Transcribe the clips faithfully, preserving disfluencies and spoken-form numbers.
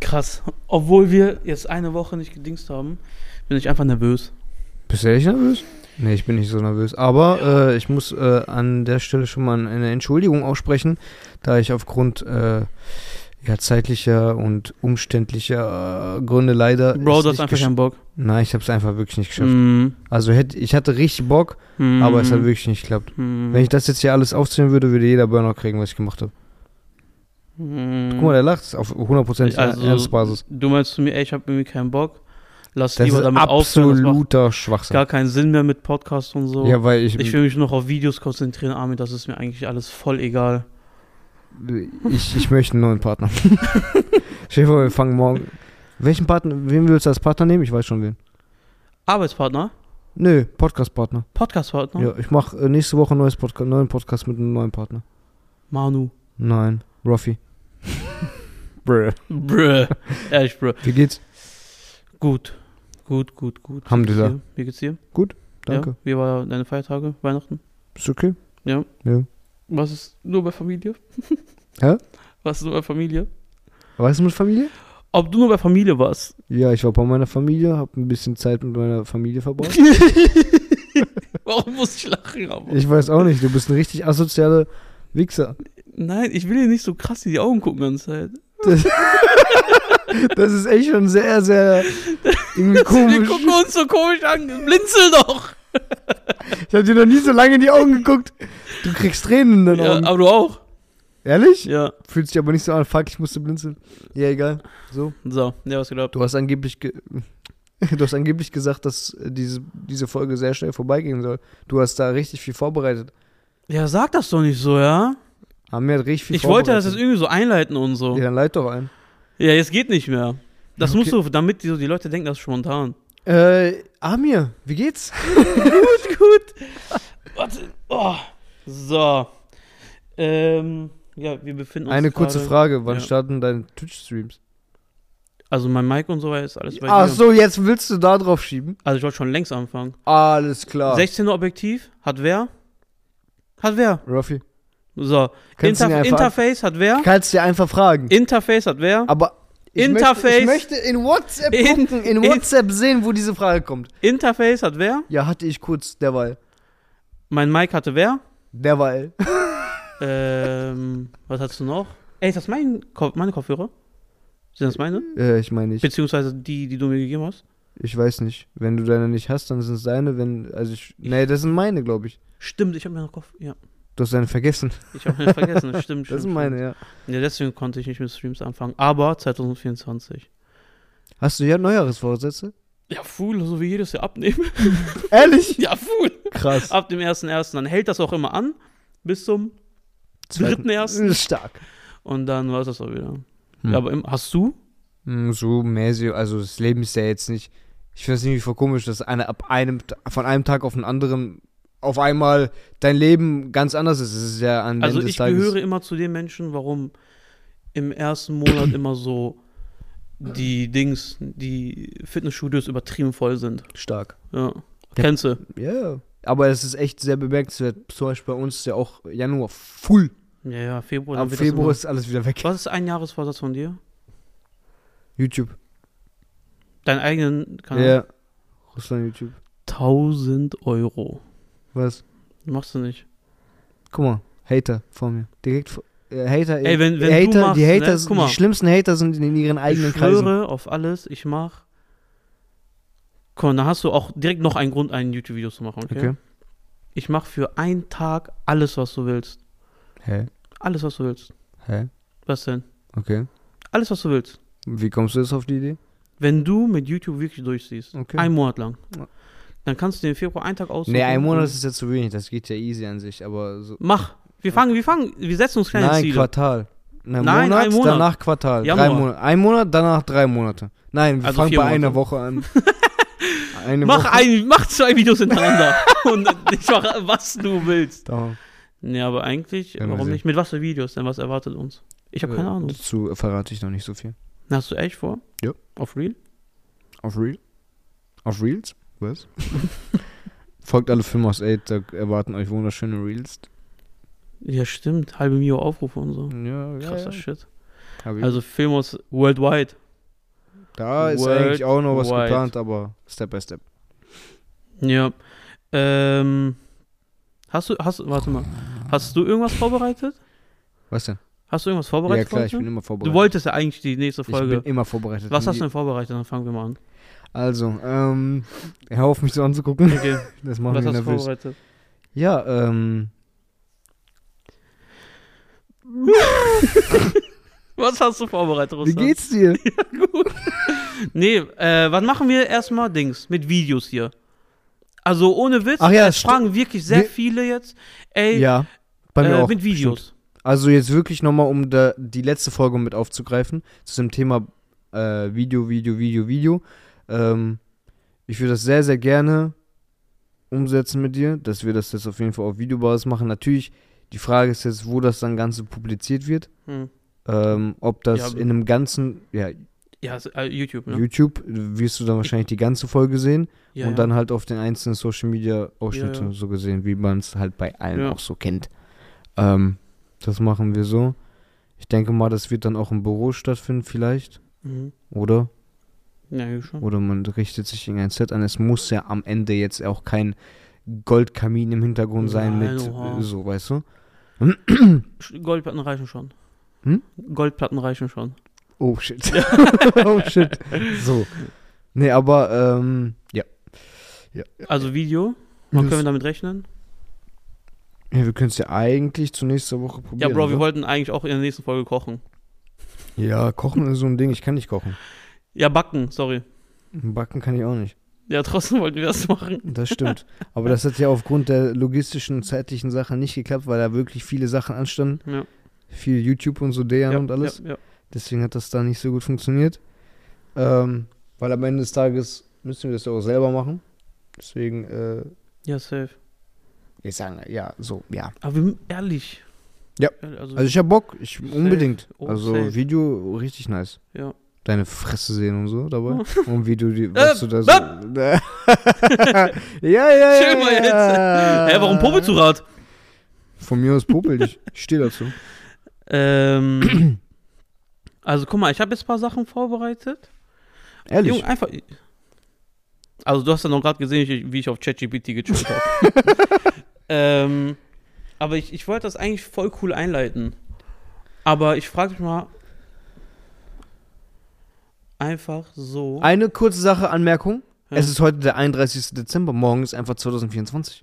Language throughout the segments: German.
Krass. Obwohl wir jetzt eine Woche nicht gedingst haben, bin ich einfach nervös. Bist du ehrlich nervös? Nee, ich bin nicht so nervös. Aber äh, ich muss äh, an der Stelle schon mal eine Entschuldigung aussprechen, da ich aufgrund äh, ja, zeitlicher und umständlicher äh, Gründe leider... Bro, du hast einfach keinen Bock. Nein, ich habe es einfach wirklich nicht geschafft. Mm. Also hätt, ich hatte richtig Bock, Mm. aber es hat wirklich nicht geklappt. Mm. Wenn ich das jetzt hier alles aufzählen würde, würde jeder Burnout kriegen, was ich gemacht habe. Mm. Guck mal, der lacht auf hundert Prozent Also, Ernstbasis. du meinst zu mir, ey, ich habe irgendwie keinen Bock. Lass Das lieber ist damit aufhören. Das macht absoluter Schwachsinn. gar keinen Sinn mehr mit Podcast und so. Ja, weil ich... Ich will mich nur noch auf Videos konzentrieren, Armin, das ist mir eigentlich alles voll egal. Ich, ich möchte einen neuen Partner. Stell dir vor, wir fangen morgen... Welchen Partner... Wen willst du als Partner nehmen? Ich weiß schon wen. Arbeitspartner? Nö, Podcast-Partner. Podcastpartner? Ja, ich mache äh, nächste Woche ein neues Podca- neuen Podcast mit einem neuen Partner. Manu. Nein, Ruffy. Brr. Brr. Ehrlich, Brr. Wie geht's? Gut. Gut, gut, gut. Alhamdulillah. Wie geht's dir? Gut, danke. Ja? Wie waren deine Feiertage? Weihnachten? Ist okay? Ja. Ja. Was ist nur bei Familie? Hä? Was ist nur bei Familie? Weißt du mit Familie? Ob du nur bei Familie warst? Ja, ich war bei meiner Familie, hab ein bisschen Zeit mit meiner Familie verbracht. Warum muss ich lachen? Aber? Ich weiß auch nicht, du bist ein richtig asozialer Wichser. Nein, ich will dir nicht so krass in die Augen gucken die ganze Zeit. Das, das ist echt schon sehr, sehr irgendwie Wir komisch. gucken uns so komisch an. Blinzel doch! Ich hab dir noch nie so lange in die Augen geguckt. Du kriegst Tränen in den Ja, Augen. aber du auch. Ehrlich? Ja. Fühlt sich aber nicht so an. Fuck, ich musste blinzeln. Ja, egal. So. So, ja, was gedacht. Du hast angeblich ge du hast angeblich gesagt, dass diese, diese Folge sehr schnell vorbeigehen soll. Du hast da richtig viel vorbereitet. Ja, sag das doch nicht so, ja? Haben wir richtig viel Ich wollte vorbereitet. das jetzt irgendwie so einleiten und so. Ja, dann leit doch ein. Ja, jetzt geht nicht mehr. Das Okay. musst du, damit die, die Leute denken, das ist spontan. Äh, Amir, wie geht's? gut, gut. Warte. Oh. So. Ähm, ja, wir befinden uns Eine kurze gerade- Frage. Wann ja. starten deine Twitch-Streams? Also mein Mic und so weiter ist alles bei Ach dir. so, jetzt willst du da drauf schieben? Also ich wollte schon längst anfangen. Alles klar. sechzehner Objektiv hat wer? Hat wer? Ruffy. So. Kannst du Interf ihn einfach- Interface hat wer? Kannst dir einfach fragen. Interface hat wer? Aber ich Interface. Möchte, ich möchte in WhatsApp In- gucken, in in- WhatsApp sehen, wo diese Frage kommt. Interface hat wer? Ja, hatte ich kurz derweil. Mein Mic hatte wer? Derweil. ähm, was hast du noch? Ey, ist das mein Ko- meine Kopfhörer? Sind das meine? Äh, ich meine nicht. Beziehungsweise die, die du mir gegeben hast? Ich weiß nicht. Wenn du deine nicht hast, dann sind es deine. Wenn, also ich, nee, das sind meine, glaube ich. Stimmt, ich habe mir noch Kopf. Ja, Du hast deine vergessen. ich habe mir vergessen. Stimmt, stimmt. Das sind meine, ja. stimmt. Ja, deswegen konnte ich nicht mit Streams anfangen. Aber zwanzig vierundzwanzig. Hast du ja Neujahresvorsätze? Ja, full, so wie jedes Jahr abnehmen. Ehrlich? ja, full. Krass. Ab dem ersten ersten Dann hält das auch immer an. Bis zum dritten ersten Stark. Und dann war es das auch wieder. Hm. Ja, aber im, hast du? Hm, So mäßig, also das Leben ist ja jetzt nicht, ich finde es irgendwie voll komisch, dass eine, ab einem, von einem Tag auf den anderen auf einmal dein Leben ganz anders ist. Es ist ja an Also Ende des ich Tages. gehöre immer zu den Menschen, warum im ersten Monat immer so die Dings, die Fitnessstudios übertrieben voll sind. Stark. Ja. Kennst du? Ja, aber es ist echt sehr bemerkenswert. Zum Beispiel bei uns ist ja auch Januar full. Ja, ja, Februar. Ab dann wird das Februar immer- ist alles wieder weg. Was ist ein Jahresvorsatz von dir? YouTube. Deinen eigenen Kanal? Ja. Russland YouTube. tausend Euro. Was? Machst du nicht. Guck mal, Hater vor mir. Direkt vor. Äh, Hater, Ey, wenn- wenn Hater, du machst, die Hater, ne? Guck mal. die schlimmsten Hater sind in ihren eigenen Ich schwöre Kreisen. auf alles, ich mach. Komm, dann hast du auch direkt noch einen Grund, ein YouTube-Video zu machen, okay? Okay. Ich mach für einen Tag alles, was du willst. Hä? Alles, was du willst. Hä? Was denn? Okay. Alles, was du willst. Wie kommst du jetzt auf die Idee? Wenn du mit YouTube wirklich durchziehst, Okay. einen Monat lang, Ja. dann kannst du den Februar einen Tag aussuchen. Nee, ein Monat und- ist jetzt zu wenig. Das geht ja easy an sich, aber so. Mach. Wir fangen, wir fangen, wir setzen uns kleine Nein, Ziele. Quartal. Nein, Nein, Monat, ein Monat. danach Quartal. Januar. Drei Monate. Ein Monat, danach drei Monate. Nein, wir Also fangen vier bei einer Monate. Woche an. Eine Mach, Woche. ein, mach zwei Videos hintereinander. Und ich mache, was du willst. Da. Nee, aber eigentlich, Ja, mal warum sehen. nicht? Mit was für Videos? Denn was erwartet uns? Ich habe keine Äh, Ahnung. Dazu verrate ich noch nicht so viel. Hast du echt vor? Ja. Auf Real? Auf Real? Auf Reels? Was? Folgt alle Filme aus acht, da erwarten euch wunderschöne Reels. Ja, stimmt. Halbe Mio Aufrufe und so. Ja, Krasser ja. Shit. Hab ich. Also Filmos worldwide. Da ist World eigentlich auch noch was wide. geplant, aber Step by Step. Ja. Ähm, hast du, hast, warte mal, hast du irgendwas vorbereitet? Was denn? Hast du irgendwas Ja vorbereitet? klar, ich heute? bin immer vorbereitet. Du wolltest ja eigentlich die nächste Ich Folge. bin immer vorbereitet. Was hast du denn vorbereitet? Dann fangen wir mal an. Also, ähm, hör auf mich so anzugucken. Okay. Das macht Was mich hast du nervös. vorbereitet? Ja, ähm, Was hast du vorbereitet, wie Russland? geht's dir? Gut. Nee, äh, was machen wir erstmal Dings mit Videos hier? Also ohne Witz, Ach ja, es fragen wirklich sehr Wir- viele jetzt, ey, Ja, bei mir äh, auch. mit Videos. Stimmt. Also jetzt wirklich nochmal, um da, die letzte Folge mit aufzugreifen, zu dem Thema äh, Video, Video, Video, Video. Ähm, ich würde das sehr, sehr gerne umsetzen mit dir, dass wir das jetzt auf jeden Fall auf Videobasis machen. Natürlich, die Frage ist jetzt, wo das dann Ganze publiziert wird. Hm. Ähm, ob das Ja, in einem ganzen, ja, Ja, ist, äh, YouTube, ne? YouTube, wirst du dann wahrscheinlich die ganze Folge sehen Ja, und ja. dann halt auf den einzelnen Social Media Ausschnitte Ja, ja. so gesehen, wie man es halt bei allen Ja. auch so kennt. Ähm, das machen wir so. Ich denke mal, das wird dann auch im Büro stattfinden vielleicht, Mhm. oder? Ja, ja, schon. Oder man richtet sich in ein Set an. Es muss ja am Ende jetzt auch kein Goldkamin im Hintergrund sein Nein, mit oha. äh, so, weißt du? Sch- Goldplatten reichen schon. Hm? Goldplatten reichen schon. Oh shit. Oh shit. So. Nee, aber ähm, ja. Ja, Also Video, wann Das- können wir damit rechnen? ja, wir können es ja eigentlich zur nächsten Woche probieren. Ja, Bro, wir oder? wollten eigentlich auch in der nächsten Folge kochen. Ja, kochen ist so ein Ding, ich kann nicht kochen. Ja, backen, sorry. Backen kann ich auch nicht. Ja, trotzdem wollten wir das machen. Das stimmt. Aber das hat ja aufgrund der logistischen, zeitlichen Sachen nicht geklappt, weil da wirklich viele Sachen anstanden. Ja. Viel YouTube und so, Dejan ja, und alles. Ja, ja. Deswegen hat das da nicht so gut funktioniert. Ähm, weil am Ende des Tages müssen wir das ja auch selber machen. Deswegen, äh, ja, safe. ich sagen, ja, so, ja. Aber wir, ehrlich. Ja. Also, Also ich hab Bock, ich unbedingt. Oh, also safe. Video richtig nice. ja. Deine Fresse sehen und so dabei. Und wie du die, was Äh, du da so. ja, ja, ja. Chill mal jetzt. ja. Hä, warum Popel zu Rad? Von mir aus popel dich. Ich stehe dazu. Ähm, also guck mal, ich habe jetzt ein paar Sachen vorbereitet. Ehrlich. Junge, einfach. Also du hast ja noch gerade gesehen, wie- wie ich auf ChatGPT gechillt habe. ähm, aber ich, ich wollte das eigentlich voll cool einleiten. Aber ich frage mich mal einfach so. Eine kurze Sache, Anmerkung. Ja. Es ist heute der einunddreißigster Dezember. Morgen ist einfach zwanzig vierundzwanzig.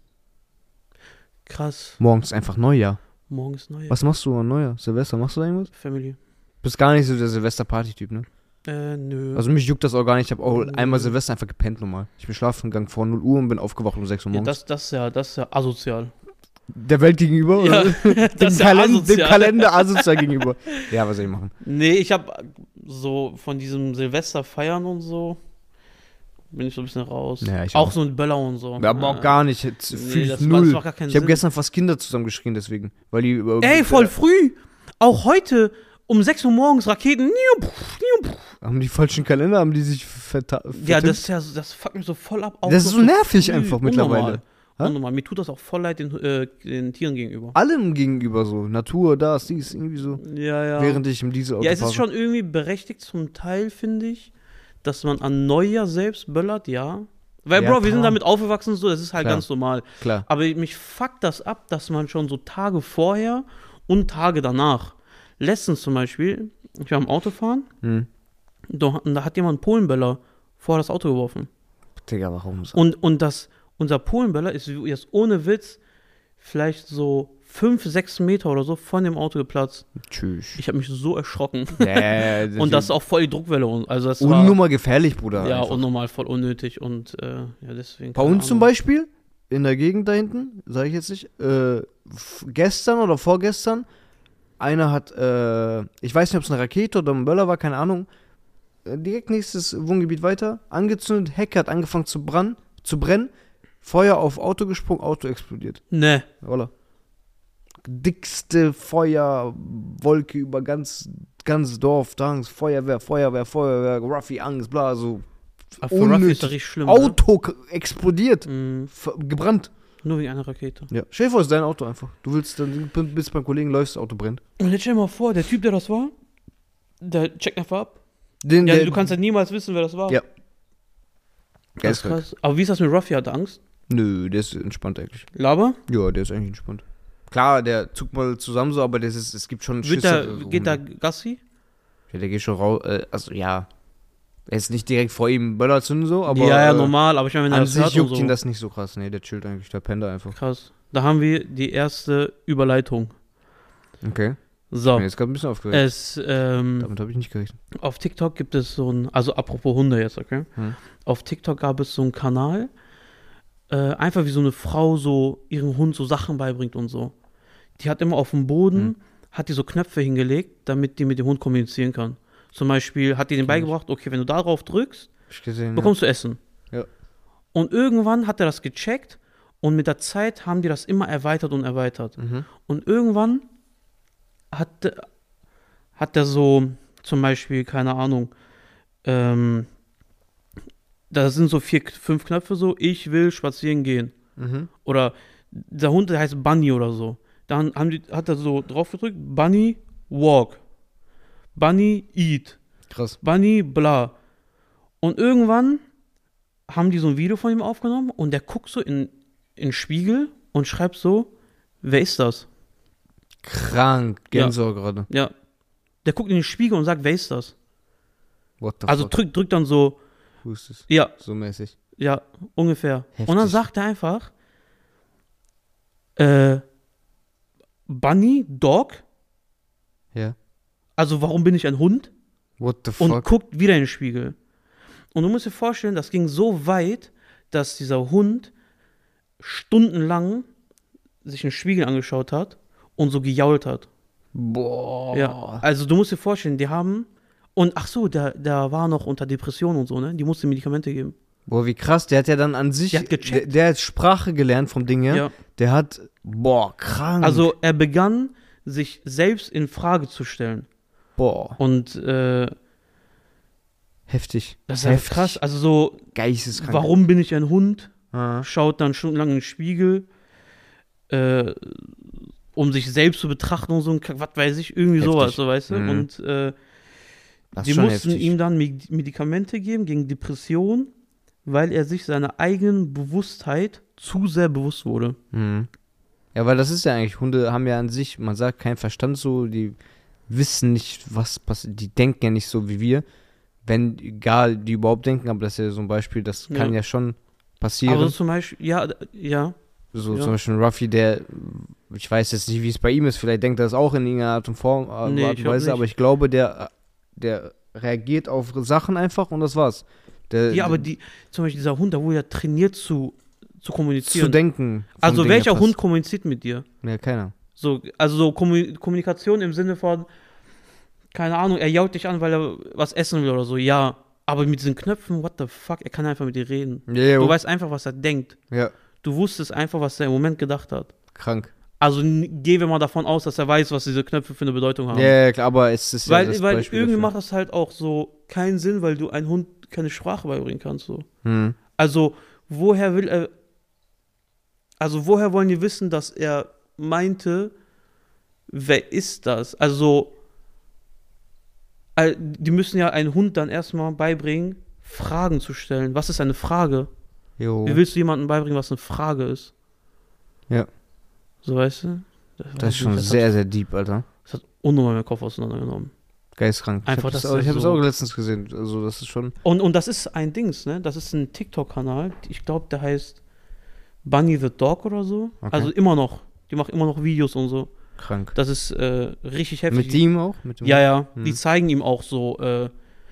Krass. Morgen ist einfach Neujahr. Morgen ist Neujahr. Was machst du an Neujahr? Silvester, machst du da irgendwas? Family. Bist gar nicht so der Silvester-Party-Typ, ne? Äh, nö. Also mich juckt das auch gar nicht. Ich habe auch Nö. einmal Silvester einfach gepennt nochmal. Ich bin schlafen gegangen vor null Uhr und bin aufgewacht um sechs Uhr ja, morgens. das, das ist ja, das ist ja asozial. Der Welt gegenüber? Ja, Oder? das dem, ist ja Kalend asozial. dem Kalender asozial gegenüber. Ja, was soll ich machen? Nee, ich habe so von diesem Silvester feiern und so bin ich so ein bisschen raus. Ja, ich auch auch. so ein Böller und so. Ja, aber auch Äh, gar nicht. Jetzt nee, fühl ich das, war- null. das macht gar keinen Ich habe Sinn. gestern fast Kinder zusammengeschrien deswegen. Weil die, äh, Ey, voll äh, früh. Auch heute um sechs Uhr morgens Raketen. haben die falschen Kalender, haben die sich verta- Ja, vertippt? das ist ja, das fuckt mich so voll ab. Auch Das ist noch so nervig früh. einfach mittlerweile. Unnormal. Hä? Unnormal. Mir tut das auch voll leid den, äh, den Tieren gegenüber. Allem gegenüber so. Natur, das, dies, irgendwie so. Ja, ja. Während ich im Dieselauto ja, es fahre. ist schon irgendwie berechtigt zum Teil, finde ich, dass man an Neujahr selbst böllert, ja. Weil, Ja, Bro, wir sind klar. damit aufgewachsen, so, das ist halt Klar. ganz normal. Klar. Aber mich fuckt das ab, dass man schon so Tage vorher und Tage danach. Letztens zum Beispiel, ich war am Autofahren, Hm. da, da hat jemand einen Polenböller vor das Auto geworfen. Digga, warum so? Und, und das, unser Polenböller ist jetzt ohne Witz vielleicht so fünf, sechs Meter oder so von dem Auto geplatzt. Tschüss. Ich habe mich so erschrocken. Ja, Und das ist auch voll die Druckwelle. und- Also das war, unnummer gefährlich, Bruder. ja, einfach. unnormal, voll unnötig. Und äh, ja, deswegen. Bei keine uns zum Ahnung. Beispiel, in der Gegend da hinten, sage ich jetzt nicht, äh, f- gestern oder vorgestern, einer hat, äh, ich weiß nicht, ob es eine Rakete oder ein Böller war, keine Ahnung, äh, direkt nächstes Wohngebiet weiter, angezündet, Hecke hat angefangen zu, brann, zu brennen, Feuer auf Auto gesprungen, Auto explodiert. Ne. Oder? Dickste Feuerwolke über ganz, ganz Dorf, da Angst, Feuerwehr, Feuerwehr, Feuerwehr, Ruffy, Angst, bla, so. Aber für Ruffy ist Unnötig. das richtig schlimm. Auto k- explodiert, Ne? Mm, f- gebrannt. nur wegen einer Rakete. Ja. Stell dir vor, es ist dein Auto einfach. Du willst dann, du bist beim Kollegen, läufst, das Auto brennt. Und jetzt stell dir mal vor, der Typ, der das war, der checkt einfach ab. Den, Ja, der, du kannst ja niemals wissen, wer das war. Ja. Das ist krass. Aber wie ist das mit Ruffy? Hat er Angst? Nö, der ist entspannt eigentlich. Laber? Ja, der ist eigentlich entspannt. Klar, der zuckt mal zusammen so, aber das ist, es gibt schon Wird Schüsse. der, so geht da rum. Gassi? Ja, der geht schon raus. Äh, also ja. Er ist nicht direkt vor ihm Böller zünden so, aber. ja, ja, äh, normal, aber ich meine, wenn er An das sich hört juckt und so. ihn das nicht so krass. Nee, der chillt eigentlich, der pennt einfach. Krass. Da haben wir die erste Überleitung. Okay. Ich So. bin jetzt gerade ein bisschen aufgeregt. Es, ähm, Damit habe ich nicht gerechnet. auf TikTok gibt es so ein, also apropos Hunde jetzt, okay? Hm. Auf TikTok gab es so einen Kanal, äh, einfach wie so eine Frau so ihrem Hund so Sachen beibringt und so. Die hat immer auf dem Boden, Hm. hat die so Knöpfe hingelegt, damit die mit dem Hund kommunizieren kann. Zum Beispiel hat die den beigebracht, okay, wenn du da drauf drückst, Hab ich gesehen. bekommst du Essen. Ja. Und irgendwann hat er das gecheckt und mit der Zeit haben die das immer erweitert und erweitert. Ja. Mhm. Und irgendwann hat, hat er so zum Beispiel, keine Ahnung, ähm, da sind so vier, fünf Knöpfe so, ich will spazieren gehen. Mhm. Oder der Hund, der heißt Bunny oder so. Dann haben die, hat er so drauf gedrückt, Bunny, walk. Bunny, eat. Krass. Bunny, bla. Und irgendwann haben die so ein Video von ihm aufgenommen und der guckt so in, in den Spiegel und schreibt so, wer ist das? Krank. Gänsehaut gerade. Ja. Der guckt in den Spiegel und sagt, wer ist das? What the Also fuck? drückt drück dann so, Who is this? ja, So mäßig. ja, ungefähr. Heftig. Und dann sagt er einfach, äh, Bunny, Dog, Ja. also warum bin ich ein Hund? What the Und fuck? guckt wieder in den Spiegel. Und du musst dir vorstellen, das ging so weit, dass dieser Hund stundenlang sich einen Spiegel angeschaut hat und so gejault hat. Boah. Ja, also du musst dir vorstellen, die haben, und ach so, der, der war noch unter Depression und so, ne? Die musste Medikamente geben. Boah, wie krass. Der hat ja dann an sich. Der hat gecheckt. Der, der hat Sprache gelernt vom Ding her. Ja. Der hat. Boah, krank. Also er begann, sich selbst in Frage zu stellen. Boah. Und äh, Heftig. das ist halt Heftig. krass. Also so, Geisteskrank. warum bin ich ein Hund? Ah. Schaut dann stundenlang in den Spiegel, äh, um sich selbst zu betrachten und so ein Kack, was weiß ich, irgendwie Heftig. sowas, so weißt du. Mhm. Und äh, Das ist die schon mussten heftig. ihm dann Med- Medikamente geben gegen Depression, weil er sich seiner eigenen Bewusstheit zu sehr bewusst wurde. Mhm. Ja, weil das ist ja eigentlich, Hunde haben ja an sich, man sagt, keinen Verstand so, die wissen nicht, was passiert, die denken ja nicht so wie wir. Wenn, egal, die überhaupt denken, aber das ist ja so ein Beispiel, das kann Ja. ja schon passieren. Aber so zum Beispiel, ja, d- ja, So Ja. zum Beispiel Ruffy, der, ich weiß jetzt nicht, wie es bei ihm ist, vielleicht denkt er es auch in irgendeiner Art und Form, äh, Nee, Art ich und glaub Weise, nicht. aber ich glaube, der, der reagiert auf Sachen einfach und das war's. Der, ja, aber die, zum Beispiel dieser Hund, der wurde ja trainiert zu, zu kommunizieren. zu denken. vom also Ding her welcher fast. Hund kommuniziert mit dir? Ja, keiner. So, also so Kommu- Kommunikation im Sinne von, keine Ahnung, er jault dich an, weil er was essen will oder so, ja. Aber mit diesen Knöpfen, what the fuck, er kann einfach mit dir reden. Ja, ja, Du weißt einfach, was er denkt. ja, Du wusstest einfach, was er im Moment gedacht hat. krank. Also n- gehen wir mal davon aus, dass er weiß, was diese Knöpfe für eine Bedeutung haben. Ja, ja, klar, aber es ist ja weil das weil Beispiel irgendwie dafür. macht das halt auch so keinen Sinn, weil du einem Hund keine Sprache beibringen kannst. So. Hm. Also, woher will er. Also, woher wollen die wissen, dass er meinte, wer ist das? Also, all- die müssen ja einen Hund dann erstmal beibringen, Fragen zu stellen. Was ist eine Frage? Jo. Wie willst du jemandem beibringen, was eine Frage ist? Ja. So, weißt du? Das ist schon das sehr, hat, sehr deep, Alter. Das hat unnormal meinen Kopf auseinandergenommen. Geistkrank. Einfach, ich habe dass das, auch- er ich hab das so- auch letztens gesehen. Also, das ist schon. Und, und das ist ein Dings, ne? Das ist ein TikTok-Kanal. Ich glaube, der heißt Bunny the Dog oder so. Okay. Also immer noch. Die macht immer noch Videos und so. Krank. Das ist äh, richtig heftig. Mit ihm auch? Mit dem Ja, ja. Hm. Die zeigen ihm auch so. Äh,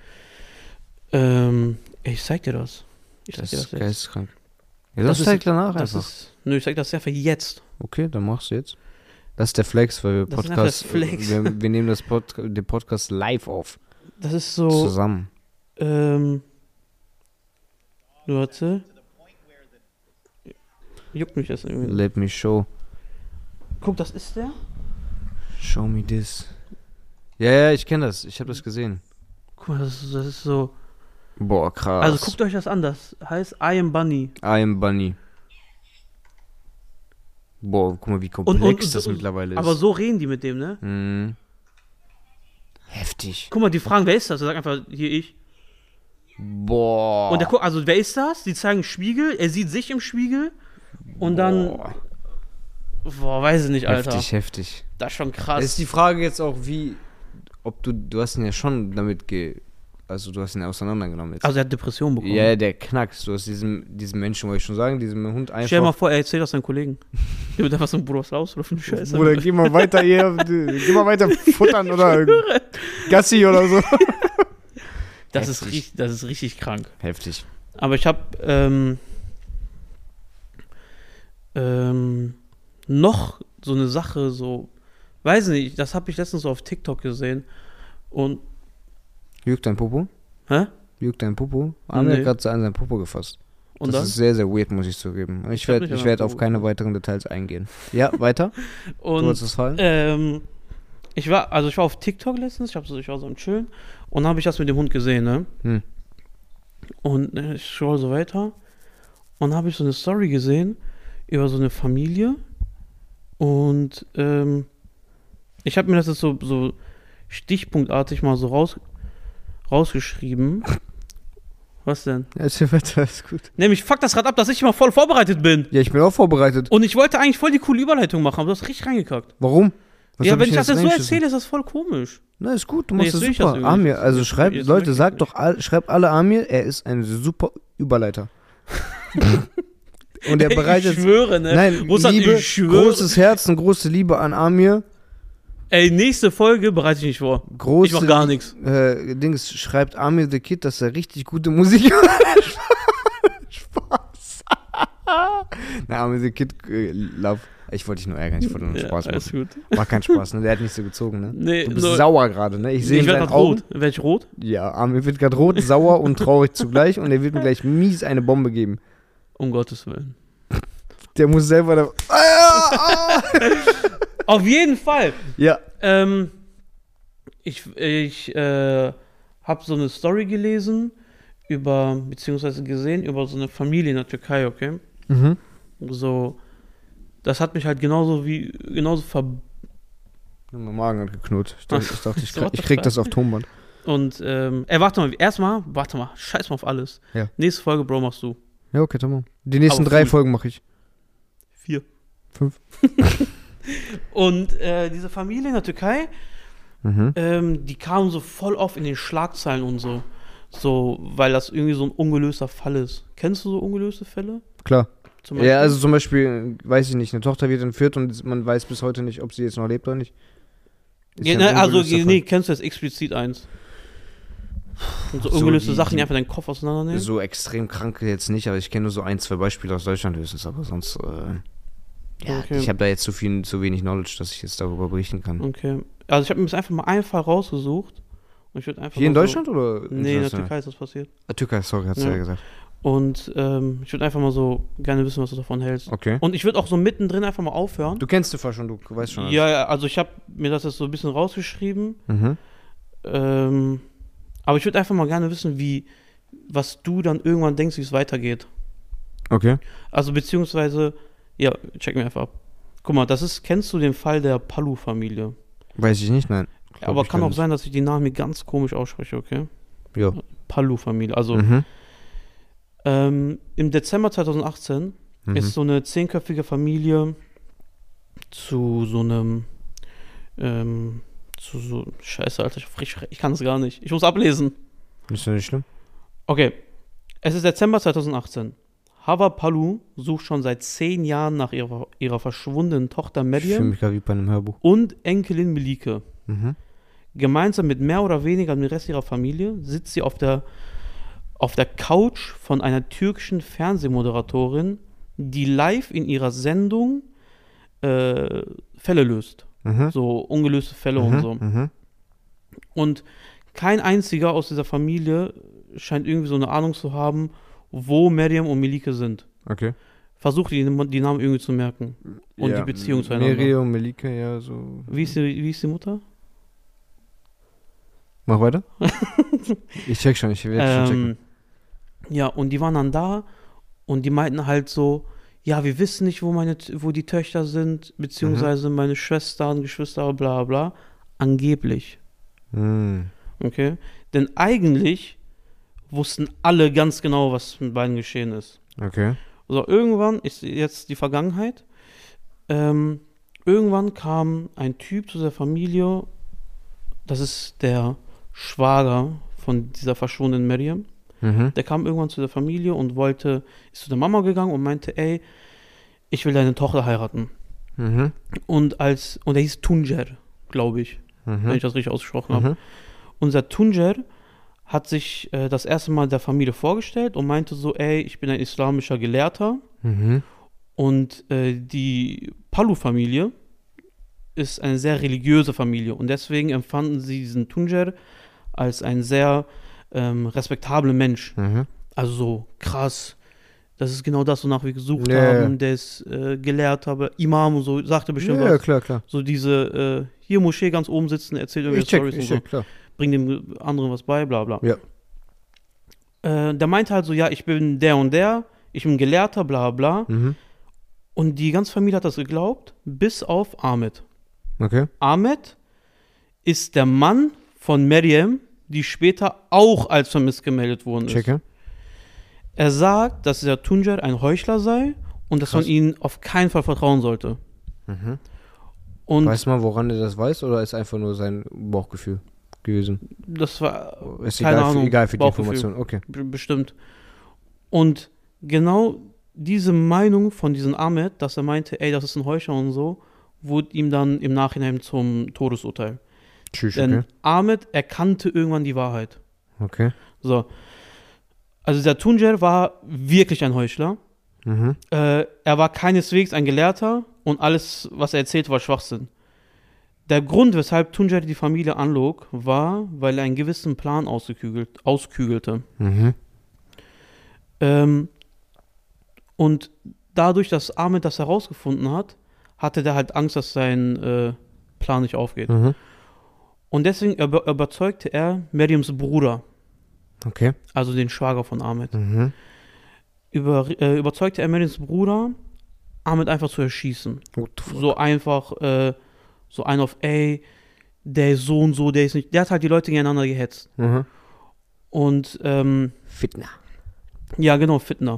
ähm, ich zeig dir das. Ich zeig Das dir ist das jetzt. geisteskrank. Ja, Das das, ist- zeigt danach Das einfach. ist. Nö, ich zeig das einfach jetzt. Okay, dann machst du jetzt. Das ist der Flex, weil wir Das ist einfach Podcast. das Flex. Wir, wir nehmen das Pod, den Podcast live auf. Das ist so. Zusammen. Ähm. Warte. Juckt mich das irgendwie. Let me show. Guck, das ist der. Show me this. Ja, ja, ich kenne das. Ich habe das gesehen. Guck mal, das ist, das ist so. Boah, krass. Also guckt euch das an. Das heißt I am Bunny. I am Bunny. Boah, guck mal, wie Und- komplex und- das und- mittlerweile ist. Aber so reden die mit dem, ne? Mhm. Heftig. Guck mal, die fragen, wer ist das? Er sagt einfach, hier ich. Boah. Und der guckt, also wer ist das? Die zeigen Spiegel, er sieht sich im Spiegel und dann, Boah, boah, weiß ich nicht, Alter. heftig, heftig. Das ist schon Es krass. ist die Frage jetzt auch, wie, ob du, du hast ihn ja schon damit ge, also du hast ihn ja auseinandergenommen jetzt. Also er hat Depressionen bekommen. Ja, der knackt. Du hast diesem, diesem Menschen, wollte ich schon sagen, diesem Hund einfach... Stell dir mal vor, er erzählt das seinen Kollegen. Der wird einfach so ein Bruder raus oder für eine Scheiße. Bruder, geh mal weiter hier, geh mal weiter futtern oder Gassi oder so. Das ist, Heftig. richtig, das ist richtig krank. Heftig. Aber ich habe ähm, ähm, noch so eine Sache, so, weiß nicht, das habe ich letztens so auf TikTok gesehen. Und, Juckt dein Popo? hä? Juckt dein Popo? Armin Nee. hat gerade an seinen Popo gefasst. Und das dann? ist sehr, sehr weird, muss ich zugeben. Ich Ich hab werde nicht ich an werd meinen auf Popo keine gefasst. weiteren Details eingehen. Ja, weiter? Du Und wolltest was fragen? ähm, ich war, also ich war auf TikTok letztens, ich, hab so, ich war so am Chillen und dann habe ich das mit dem Hund gesehen, ne? Hm. Und äh, ich scroll so weiter und dann habe ich so eine Story gesehen über so eine Familie und ähm, ich habe mir das jetzt so, so stichpunktartig mal so raus, rausgeschrieben. Was denn? Ja, erzähl weiter, ist gut. Nämlich, fuck das gerade ab, dass ich immer voll vorbereitet bin. Ja, ich bin auch vorbereitet. Und ich wollte eigentlich voll die coole Überleitung machen, aber du hast richtig reingekackt. Warum? Was ja, hab wenn ich das denn jetzt so reingeschissen? erzähle, ist das voll komisch. Na, ist gut, du Nee, machst jetzt will das ich das super. irgendwie Amir, nicht. also Jetzt- schreibt, jetzt Leute, möchte ich sagt nicht. doch, all, schreibt alle Amir, er ist ein super Überleiter. Und er bereitet... Ich schwöre, ne? Nein, Russland, Liebe, ich schwöre. großes Herz und große Liebe an Amir. Ey, nächste Folge bereite ich nicht vor. Große, Ich mach gar nichts. Äh, Dings, schreibt Amir the Kid, dass er richtig gute Musik macht. Spaß. Na, Amir the Kid, äh, love. Ich wollte dich nur ärgern, ich wollte nur Ja, Spaß alles machen. gut. War kein Spaß, ne? Der hat nicht so gezogen, ne? Nee, Du bist nur- sauer gerade, ne? Ich sehe Ich in werde seinen gerade Augen. rot. Werde ich rot? Ja, Amir wird gerade rot, sauer und traurig zugleich und er wird mir gleich mies eine Bombe geben. Um Gottes Willen. Der muss selber da. Ah, ah. Auf jeden Fall. Ja. Ähm, ich ich äh, habe so eine Story gelesen über, beziehungsweise gesehen über so eine Familie in der Türkei, okay? Mhm. So, das hat mich halt genauso wie, genauso ver... Mein Magen hat geknurrt. Ich dachte, ich, dachte, ich, So, krieg, what ich the krieg fuck? das auf Tonband. Und, ähm, ey, warte mal, erstmal, warte mal, scheiß mal auf alles. Ja. Nächste Folge, Bro, machst du. Ja, okay, tamam. Die nächsten Aber drei viel. Folgen mache ich. Vier. Fünf. Und äh, diese Familie in der Türkei, Mhm. ähm, die kamen so voll oft in den Schlagzeilen und so. So, weil das irgendwie so ein ungelöster Fall ist. Kennst du so ungelöste Fälle? Klar. Zum Ja, also zum Beispiel, äh, weiß ich nicht, eine Tochter wird entführt und man weiß bis heute nicht, ob sie jetzt noch lebt oder nicht. Ist Ja, ja ne, ein also, ungelöster nee, kennst du jetzt explizit eins? Und so So, ungelöste die- Sachen, die die- einfach deinen Kopf auseinandernehmen? So extrem kranke jetzt nicht, aber ich kenne nur so ein, zwei Beispiele aus Deutschland höchstens, aber sonst, äh, ja, Okay. ich habe da jetzt zu viel, zu wenig Knowledge, dass ich jetzt darüber berichten kann. Okay. Also ich habe mir jetzt einfach mal einen Fall rausgesucht. Und ich würde einfach Hier in mal Deutschland oder? So, nee, in der international? Türkei ist das passiert. Ah, Türkei, sorry, hat's Ja. ja gesagt. Und ähm, ich würde einfach mal so gerne wissen, was du davon hältst. Okay. Und ich würde auch so mittendrin einfach mal aufhören. Du kennst den Fall schon, du weißt schon. alles. Ja, ja, also ich habe mir das jetzt so ein bisschen rausgeschrieben. Mhm. Ähm, aber ich würde einfach mal gerne wissen, wie, was du dann irgendwann denkst, wie es weitergeht. Okay. Also beziehungsweise, ja, check mir einfach ab. Guck mal, das ist, kennst du den Fall der Palu-Familie? Weiß ich nicht, nein. Glaub Aber ich kann gar auch nicht. sein, dass ich die Namen hier ganz komisch ausspreche, okay? Ja. Palu-Familie. Also Mhm. ähm, im Dezember zweitausendachtzehn Mhm. ist so eine zehnköpfige Familie zu so einem ähm, zu so, scheiße, Alter, ich, ich, ich kann es gar nicht. Ich muss ablesen. Ist ja nicht schlimm. Okay, es ist Dezember zweitausendachtzehn. Hava Palu sucht schon seit zehn Jahren nach ihrer, ihrer verschwundenen Tochter Ich fühle Meryem mich gerade wie bei einem Hörbuch. und Enkelin Melike. Mhm. Gemeinsam mit mehr oder weniger dem Rest ihrer Familie sitzt sie auf der, auf der Couch von einer türkischen Fernsehmoderatorin, die live in ihrer Sendung äh, Fälle löst. Mhm. So ungelöste Fälle mhm. und so. Mhm. Und kein einziger aus dieser Familie scheint irgendwie so eine Ahnung zu haben, wo Meryem und Melike sind. Okay. Versucht die, die Namen irgendwie zu merken. Und ja. die Beziehung zueinander. Miriam, Melike, ja, so. Wie ist, die, wie ist die Mutter? Mach weiter. Ich check schon, ich werde schon checken. Ähm, ja, und die waren dann da und die meinten halt so, ja, wir wissen nicht, wo meine, wo die Töchter sind, beziehungsweise Mhm. meine Schwestern, Geschwister, bla bla. Angeblich. Mhm. Okay? Denn eigentlich wussten alle ganz genau, was mit beiden geschehen ist. Okay. So, irgendwann ist jetzt die Vergangenheit. Ähm, irgendwann kam ein Typ zu der Familie, das ist der Schwager von dieser verschwundenen Maryam. Mhm. Der kam irgendwann zu der Familie und wollte, ist zu der Mama gegangen und meinte, ey, ich will deine Tochter heiraten. Mhm. Und als, und er hieß Tuncer, glaube ich, Mhm. wenn ich das richtig ausgesprochen habe. Mhm. Unser Tuncer hat sich äh, das erste Mal der Familie vorgestellt und meinte so, ey, ich bin ein islamischer Gelehrter Mhm. und äh, die Palu-Familie ist eine sehr religiöse Familie und deswegen empfanden sie diesen Tuncer als einen sehr ähm, respektablen Mensch. Mhm. Also so krass, das ist genau das, wonach wir gesucht Ja, ja. haben, der ist äh, Gelehrter, Imam und so, sagte bestimmt Ja, ja, was. klar, klar. So diese, äh, hier Moschee ganz oben sitzen, erzählt Ich irgendwelche check, Storys ich und so, check, klar. bringt dem anderen was bei, bla bla. Ja. Äh, der meinte halt so, ja, ich bin der und der, ich bin Gelehrter, bla bla. Mhm. Und die ganze Familie hat das geglaubt, bis auf Ahmed. Okay. Ahmed ist der Mann von Maryam, die später auch als vermisst gemeldet worden ist. Checke. Er sagt, dass der Tuncer ein Heuchler sei und dass Krass. man ihm auf keinen Fall vertrauen sollte. Mhm. Und Weiß man, woran er das weiß, oder ist einfach nur sein Bauchgefühl gewesen? das war Ist keine egal, für, Ahnung, egal für die Bauchgefühl. Information. Okay. b- bestimmt. Und genau diese Meinung von diesem Ahmed, dass er meinte, ey, das ist ein Heuchler und so, wurde ihm dann im Nachhinein zum Todesurteil. Tschüss, Denn okay. Ahmed erkannte irgendwann die Wahrheit. Okay. So. Also der Tuncer war wirklich ein Heuchler. Mhm. Äh, er war keineswegs ein Gelehrter und alles, was er erzählt, war Schwachsinn. Der Grund, weshalb Tuncer die Familie anlog, war, weil er einen gewissen Plan ausgekügelt, auskügelte. Mhm. Ähm, und dadurch, dass Ahmed das herausgefunden hat, hatte der halt Angst, dass sein äh, Plan nicht aufgeht. Mhm. Und deswegen über überzeugte er Maryams Bruder, Okay. also den Schwager von Ahmed. Mhm. Über, äh, überzeugte er Maryams Bruder, Ahmed einfach zu erschießen. What the fuck? So einfach, äh, so ein auf, ey, der ist so und so, der ist nicht, der hat halt die Leute gegeneinander gehetzt. Mhm. Und, ähm, Fitna. ja, genau, Fitner.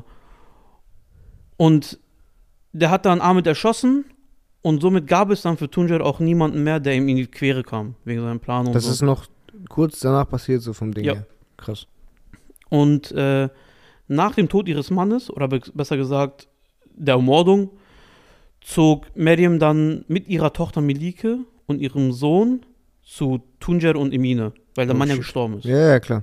Und der hat dann Ahmed erschossen und somit gab es dann für Tuncer auch niemanden mehr, der ihm in die Quere kam, wegen seinem Plan und Das so. ist noch kurz danach passiert, so vom Ding Ja. her. Krass. Und äh, nach dem Tod ihres Mannes, oder be besser gesagt der Ermordung, zog Maryam dann mit ihrer Tochter Melike und ihrem Sohn zu Tuncer und Emine, weil der Oh, Mann ja shit. gestorben ist. Ja, ja, klar.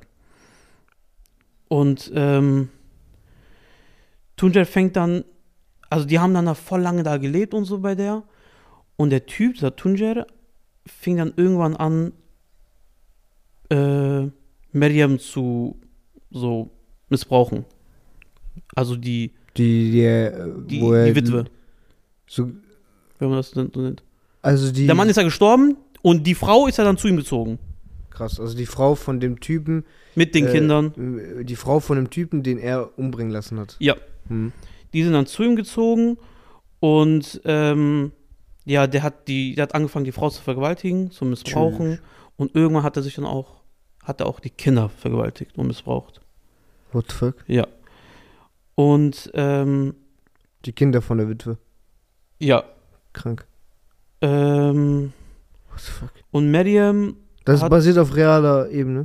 Und ähm, Tuncer fängt dann, also die haben dann da voll lange da gelebt und so bei der. Und der Typ, der Tuncer, fing dann irgendwann an, äh, Maryam zu so missbrauchen. Also die, Die, die, äh, die, wo er- die Witwe, So, wenn man das so nennt. also die. Der Mann ist ja gestorben und die Frau ist ja dann zu ihm gezogen. Krass. Also die Frau von dem Typen. Mit den äh, Kindern. Die Frau von dem Typen, den er umbringen lassen hat. Ja. Hm. Die sind dann zu ihm gezogen und ähm, ja, der hat die, der hat angefangen, die Frau zu vergewaltigen, zu missbrauchen. Tschüss. Und irgendwann hat er sich dann auch, hat er auch die Kinder vergewaltigt und missbraucht. What the fuck? Ja. Und ähm, Die Kinder von der Witwe. ja. Krank. Ähm, What the fuck? und Maryam, Das Hat- basiert auf realer Ebene.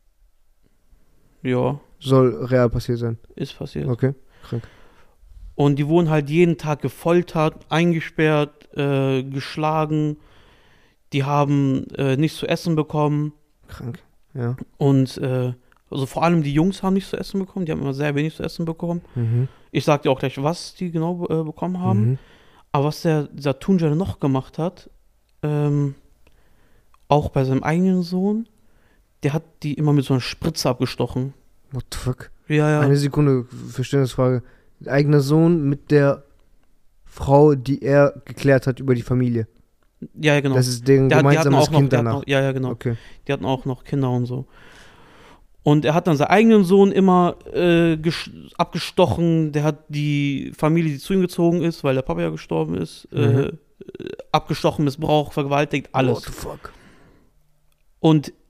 ja, Soll real passiert sein. ist passiert. Okay. Krank. Und die wurden halt jeden Tag gefoltert, eingesperrt, äh, geschlagen. Die haben äh, nichts zu essen bekommen. Krank. Ja. Und äh, also vor allem die Jungs haben nichts zu essen bekommen. Die haben immer sehr wenig zu essen bekommen. Mhm. Ich sag dir auch gleich, was die genau äh, bekommen haben. Mhm. Aber was der, dieser Tuncer noch gemacht hat, ähm, auch bei seinem eigenen Sohn, der hat die immer mit so einer Spritze abgestochen. What the fuck? Ja, ja. Eine Sekunde, Verständnisfrage. Eigener Sohn mit der Frau, die er geklärt hat über die Familie. Ja, ja, genau. Das ist deren Der hat- die hatten gemeinsames auch noch, Kind die hatten danach. auch, ja, ja, genau. Okay. Die hatten auch noch Kinder und so. Und er hat dann seinen eigenen Sohn immer äh, gesch- abgestochen. Der hat die Familie, die zu ihm gezogen ist, weil der Papa ja gestorben ist, äh, Mhm. äh, abgestochen, Missbrauch, vergewaltigt, What alles. the fuck? Und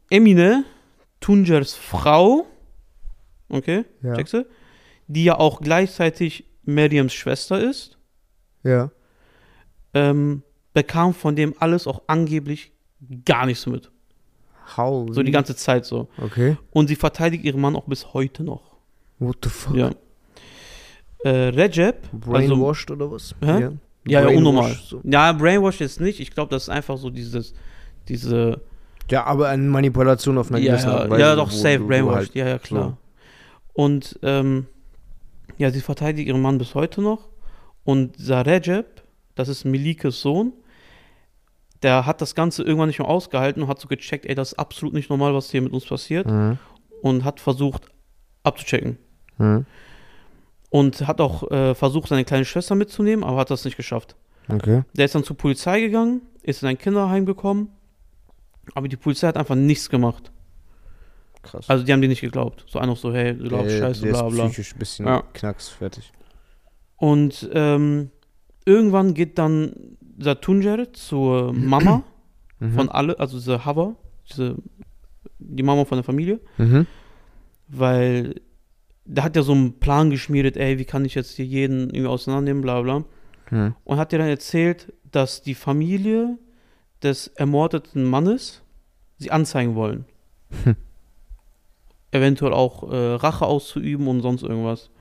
Emine, Tunjers Frau, okay, Ja. checkst du? Die ja auch gleichzeitig Mariams Schwester ist, Ja. ähm, bekam von dem alles auch angeblich gar nichts mit. How? So die ganze Zeit so. Okay. Und sie verteidigt ihren Mann auch bis heute noch. What the fuck? Ja. Äh, Recep, also, Brainwashed oder was? Hä? Ja, ja, ja, Brainwash, unnormal. So. Ja, Brainwash ist nicht. Ich glaube, das ist einfach so dieses, diese, Ja, aber eine Manipulation auf einer ja, gewissen Art ja, und Weise. ja, doch, wo safe, du- du Brainwash, halt- ja, ja, klar. Und, ähm, ja, sie verteidigt ihren Mann bis heute noch. Und Recep, das ist Melikes Sohn, der hat das Ganze irgendwann nicht mehr ausgehalten und hat so gecheckt, ey, das ist absolut nicht normal, was hier mit uns passiert. Mhm. Und hat versucht abzuchecken. Mhm. Und hat auch äh, versucht, seine kleine Schwester mitzunehmen, aber hat das nicht geschafft. Okay. Der ist dann zur Polizei gegangen, ist in ein Kinderheim gekommen, aber die Polizei hat einfach nichts gemacht. Krass. Also die haben dir nicht geglaubt. So einfach so, hey, du glaubst der, scheiße, der bla ist bla. psychisch ein bisschen Ja. knacks, fertig. Und ähm, irgendwann geht dann dieser Tuncer zur Mama Mhm. von alle, also diese Hava, diese, die Mama von der Familie, Mhm. weil da hat er so einen Plan geschmiedet, ey, wie kann ich jetzt hier jeden irgendwie auseinandernehmen, bla bla. Mhm. Und hat dir dann erzählt, dass die Familie des ermordeten Mannes sie anzeigen wollen. Hm. Eventuell auch äh, Rache auszuüben und sonst irgendwas.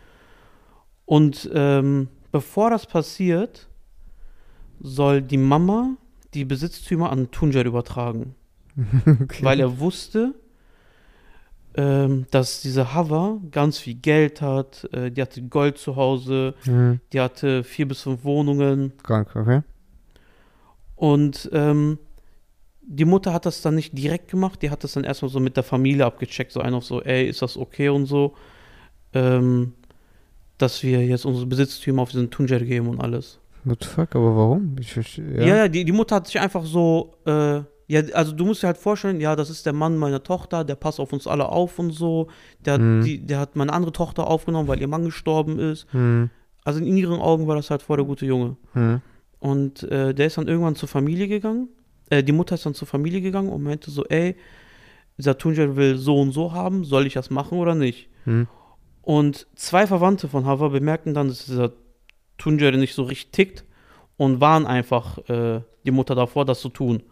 Und ähm, bevor das passiert, soll die Mama die Besitztümer an Tuncer übertragen. Okay. Weil er wusste, ähm, dass diese Hava ganz viel Geld hat, äh, die hatte Gold zu Hause, Mhm. die hatte vier bis fünf Wohnungen. Krank, okay. Und ähm, die Mutter hat das dann nicht direkt gemacht, die hat das dann erstmal so mit der Familie abgecheckt, so einfach so, ey, ist das okay und so, ähm, dass wir jetzt unsere Besitztümer auf diesen Tuncer geben und alles. What the fuck, aber warum? Ich verstehe. Ja, ja, die, die Mutter hat sich einfach so, äh, ja, also du musst dir halt vorstellen, ja, das ist der Mann meiner Tochter, der passt auf uns alle auf und so, der, hat Mhm. die, der hat meine andere Tochter aufgenommen, weil ihr Mann gestorben ist. Mhm. Also in ihren Augen war das halt voll der gute Junge. Mhm. Und äh, der ist dann irgendwann zur Familie gegangen. Äh, die Mutter ist dann zur Familie gegangen und meinte so, ey, dieser Tuncer will so und so haben, soll ich das machen oder nicht? Mhm. Und zwei Verwandte von Hava bemerkten dann, dass dieser Tuncer nicht so richtig tickt und warnen einfach äh, die Mutter davor, das zu tun.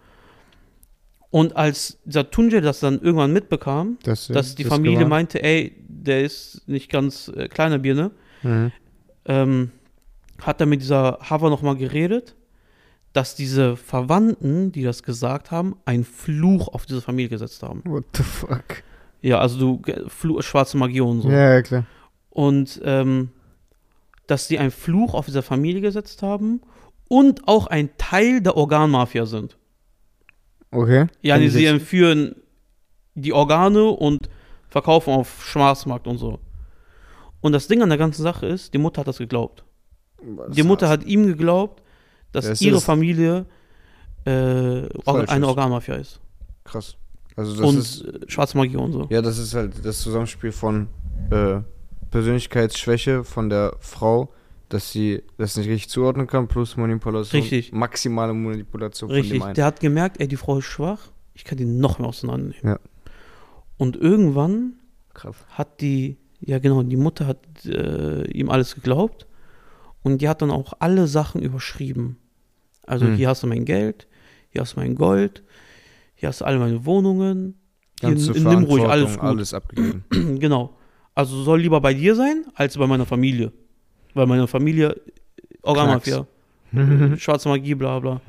Und als dieser Tuncer das dann irgendwann mitbekam, Das, dass die das Familie gewarnt. meinte, ey, der ist nicht ganz äh, kleiner Birne, Mhm. ähm, hat er mit dieser Hava nochmal geredet, dass diese Verwandten, die das gesagt haben, einen Fluch auf diese Familie gesetzt haben. What the fuck? Ja, also du, ge- Fluch, schwarze Magie und so. Ja, ja, klar. Und ähm, dass sie einen Fluch auf diese Familie gesetzt haben und auch ein Teil der Organmafia sind. Okay. Ja, Kann die ich sie jetzt- entführen die Organe und verkaufen auf Schwarzmarkt und so. Und das Ding an der ganzen Sache ist, die Mutter hat das geglaubt. Was Die Mutter hast- hat ihm geglaubt, dass Das ihre ist- Familie äh, Falsch eine ist. Organmafia ist. Krass. Also das Und ist. äh, schwarze Magie und so. Ja, das ist halt das Zusammenspiel von äh, Persönlichkeitsschwäche von der Frau, dass sie das nicht richtig zuordnen kann, plus Manipulation. Richtig. Maximale Manipulation von Richtig. dem einen. Der hat gemerkt, ey, die Frau ist schwach, ich kann die noch mehr auseinandernehmen. Ja. Und irgendwann Krass. hat die, ja genau, die Mutter hat äh, ihm alles geglaubt und die hat dann auch alle Sachen überschrieben. Also Hm. hier hast du mein Geld, hier hast du mein Gold, hier hast du alle meine Wohnungen, hier Ganze n- nimm ruhig alles Verantwortung, gut. alles abgegeben. Genau. Also soll lieber bei dir sein, als bei meiner Familie. Weil meine Familie, Organmafia, schwarze Magie, bla bla.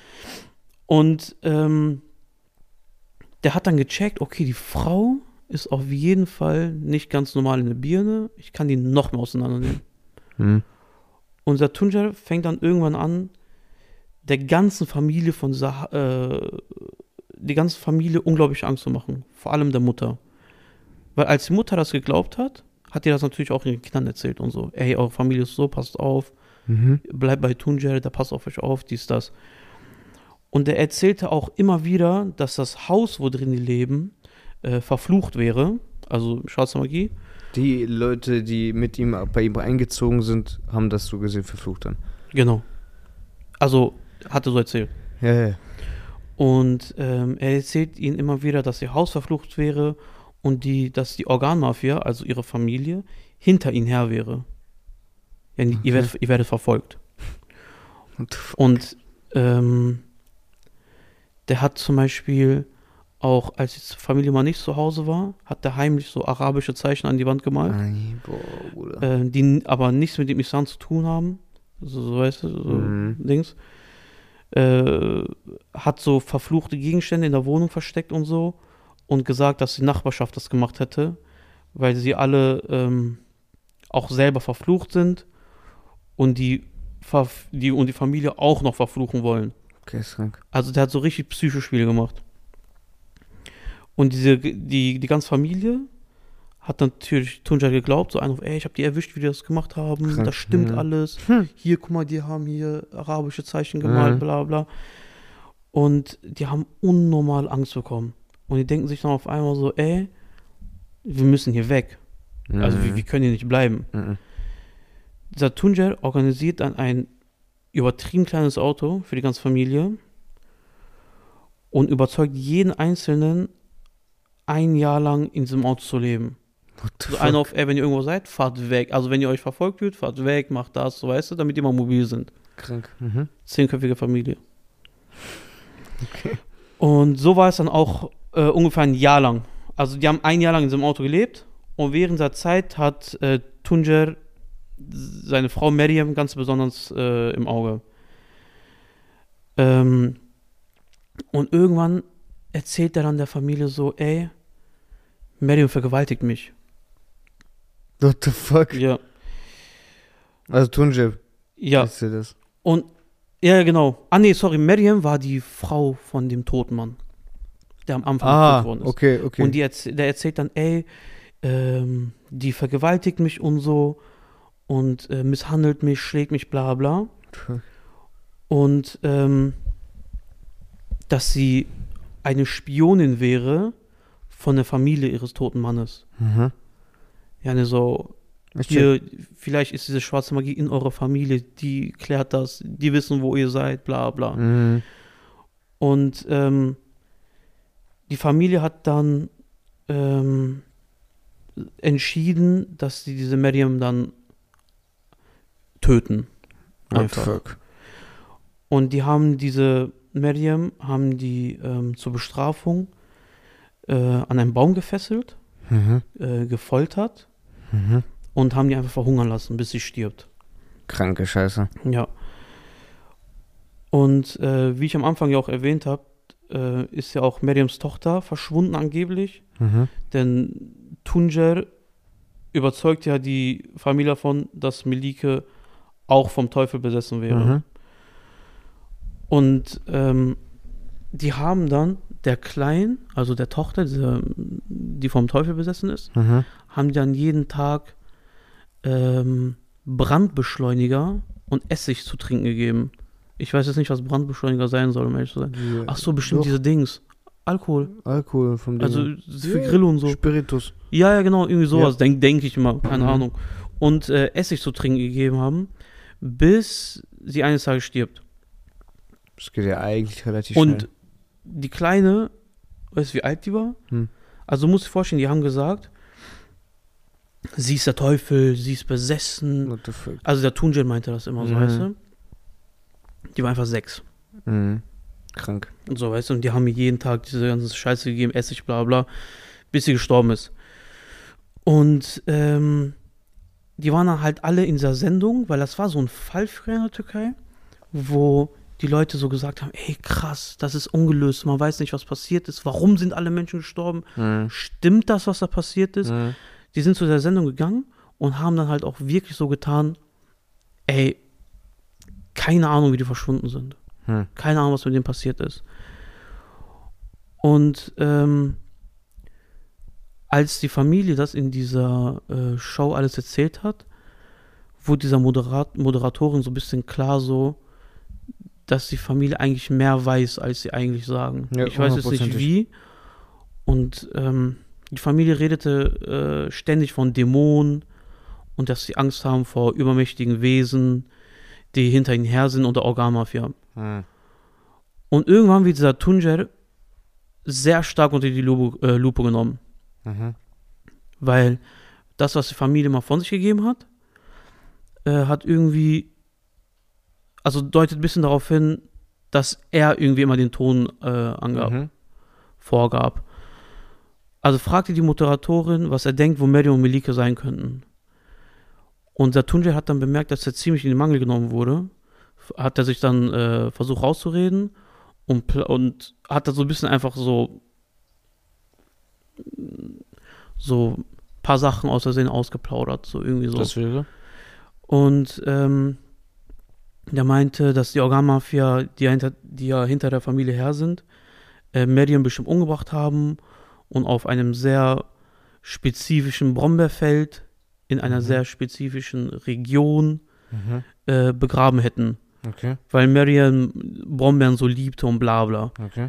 Und ähm, der hat dann gecheckt, okay, die Frau ist auf jeden Fall nicht ganz normal in der Birne. Ich kann die noch mehr auseinandernehmen. Hm. Und der Tuncer fängt dann irgendwann an, der ganzen Familie von dieser, äh, die ganze Familie unglaublich Angst zu machen. Vor allem der Mutter. Weil als die Mutter das geglaubt hat, hat die das natürlich auch ihren Kindern erzählt und so. Ey, eure Familie ist so, passt auf. Mhm. Bleibt bei Tuncer, der passt auf euch auf, dies, das. Und er erzählte auch immer wieder, dass das Haus, wo drin die leben, äh, verflucht wäre. Also schwarze Magie. Die Leute, die mit ihm bei ihm eingezogen sind, haben das so gesehen verflucht dann. Genau. Also, hatte so erzählt. Ja, ja. Und ähm, er erzählt ihnen immer wieder, dass ihr Haus verflucht wäre und die, dass die Organmafia, also ihre Familie, hinter ihnen her wäre. Ja, Okay. ihr, werdet, ihr werdet verfolgt. What the fuck? Und ähm, der hat zum Beispiel auch, als die Familie mal nicht zu Hause war, hat der heimlich so arabische Zeichen an die Wand gemalt, Nein, boah, Bruder. äh, die n- aber nichts mit dem Islam zu tun haben. So, so weißt du, so Mhm. Dings. Äh, hat so verfluchte Gegenstände in der Wohnung versteckt und so und gesagt, dass die Nachbarschaft das gemacht hätte, weil sie alle ähm, auch selber verflucht sind und die, verf- die und die Familie auch noch verfluchen wollen. Okay, ist krank. Also der hat so richtig Psychospiele gemacht. Und diese, die, die ganze Familie hat natürlich Tunja geglaubt, so einfach, ey, ich habe die erwischt, wie die das gemacht haben, Krank, das stimmt ja. alles. Hm. Hier, guck mal, die haben hier arabische Zeichen gemalt, Mhm. bla bla. Und die haben unnormal Angst bekommen. Und die denken sich dann auf einmal so, ey, wir müssen hier weg. Also wir, wir können hier nicht bleiben. Mhm. Dieser Tunja organisiert dann ein übertrieben kleines Auto für die ganze Familie und überzeugt jeden Einzelnen, ein Jahr lang in diesem Auto zu leben. What the So fuck? einer auf, ey, wenn ihr irgendwo seid, fahrt weg. Also wenn ihr euch verfolgt fühlt, fahrt weg, macht das, so weißt du, damit ihr mal mobil sind. Krank. Mhm. Zehnköpfige Familie. Okay. Und so war es dann auch äh, ungefähr ein Jahr lang. Also die haben ein Jahr lang in diesem Auto gelebt und während der Zeit hat äh, Tuncer seine Frau Maryam ganz besonders äh, im Auge. Ähm, und irgendwann erzählt er dann der Familie so, ey, Maryam vergewaltigt mich. What the fuck? Ja, Also Tunjib. ja. Ist ja das. Und, ja, genau. Ah, nee, sorry, Maryam war die Frau von dem toten Mann, der am Anfang Ah, getötet worden ist. okay, okay. Und die erzäh- der erzählt dann, ey, ähm, die vergewaltigt mich und so und äh, misshandelt mich, schlägt mich, bla bla. Fuck. Und ähm, dass sie eine Spionin wäre von der Familie ihres toten Mannes. Mhm. Ja, ne, so, Ich check. hier, vielleicht ist diese schwarze Magie in eurer Familie, die klärt das, die wissen, wo ihr seid, bla bla. Mhm. Und ähm, die Familie hat dann ähm, entschieden, dass sie diese Maryam dann töten. What the Einfach. fuck? Und die haben diese Maryam, haben die ähm, zur Bestrafung äh, an einen Baum gefesselt, Mhm. äh, gefoltert Mhm. und haben die einfach verhungern lassen, bis sie stirbt. Kranke Scheiße. Ja. Und äh, wie ich am Anfang ja auch erwähnt habe, äh, ist ja auch Maryams Tochter verschwunden angeblich. Mhm. Denn Tuncer überzeugt ja die Familie davon, dass Melike auch vom Teufel besessen wäre. Mhm. Und ähm, die haben dann der Kleinen, also der Tochter, diese, die vom Teufel besessen ist, Mhm. haben die dann jeden Tag ähm, Brandbeschleuniger und Essig zu trinken gegeben. Ich weiß jetzt nicht, was Brandbeschleuniger sein soll, um ehrlich zu sein. Die- Ach so, bestimmt Doch, diese Dings. Alkohol. Alkohol vom Ding. Also für Ja, Grill und so. Spiritus. Ja, ja, genau, irgendwie sowas, Ja. denke denk ich immer, keine Mhm. Ahnung. Und äh, Essig zu trinken gegeben haben, bis sie eines Tages stirbt. Das geht ja eigentlich relativ Und schnell. die Kleine, weißt du, wie alt die war? Hm. Also musst du dir vorstellen, die haben gesagt, sie ist der Teufel, sie ist besessen. What the fuck? Also der Tunjel meinte das immer so, Mhm. weißt du? Die war einfach sechs. Mhm. Krank. Und so, weißt du, und die haben mir jeden Tag diese ganze Scheiße gegeben, Essig, bla bla, bis sie gestorben ist. Und ähm, die waren dann halt alle in dieser Sendung, weil das war so ein Fall früher in der Türkei, wo die Leute so gesagt haben, ey krass, das ist ungelöst, man weiß nicht, was passiert ist, warum sind alle Menschen gestorben, Mhm. stimmt das, was da passiert ist? Mhm. Die sind zu der Sendung gegangen und haben dann halt auch wirklich so getan, ey, keine Ahnung, wie die verschwunden sind. Mhm. Keine Ahnung, was mit denen passiert ist. Und ähm, als die Familie das in dieser äh, Show alles erzählt hat, wurde dieser Moderat Moderatorin so ein bisschen klar so, dass die Familie eigentlich mehr weiß, als sie eigentlich sagen. Ja, ich weiß jetzt nicht hundertprozentig. wie. Und ähm, die Familie redete äh, ständig von Dämonen und dass sie Angst haben vor übermächtigen Wesen, die hinter ihnen her sind und der Organmafia. Mhm. Und irgendwann wird dieser Tuncer sehr stark unter die Lupe, äh, Lupe genommen. Mhm. Weil das, was die Familie mal von sich gegeben hat, äh, hat irgendwie, also deutet ein bisschen darauf hin, dass er irgendwie immer den Ton äh, angab, Mhm. vorgab. Also fragte die Moderatorin, was er denkt, wo Mariam und Melike sein könnten. Und der Tuncer hat dann bemerkt, dass er ziemlich in den Mangel genommen wurde. Hat er sich dann äh, versucht rauszureden und, pl- und hat da so ein bisschen einfach so so ein paar Sachen aus Versehen ausgeplaudert, so irgendwie so. Das wäre? Und ähm, der meinte, dass die Organmafia, die ja hinter, die ja hinter der Familie her sind, äh, Mariam bestimmt umgebracht haben und auf einem sehr spezifischen Brombeerfeld in einer Mhm. sehr spezifischen Region Mhm. äh, begraben hätten, Okay, weil Mariam Brombeeren so liebte und bla bla. okay.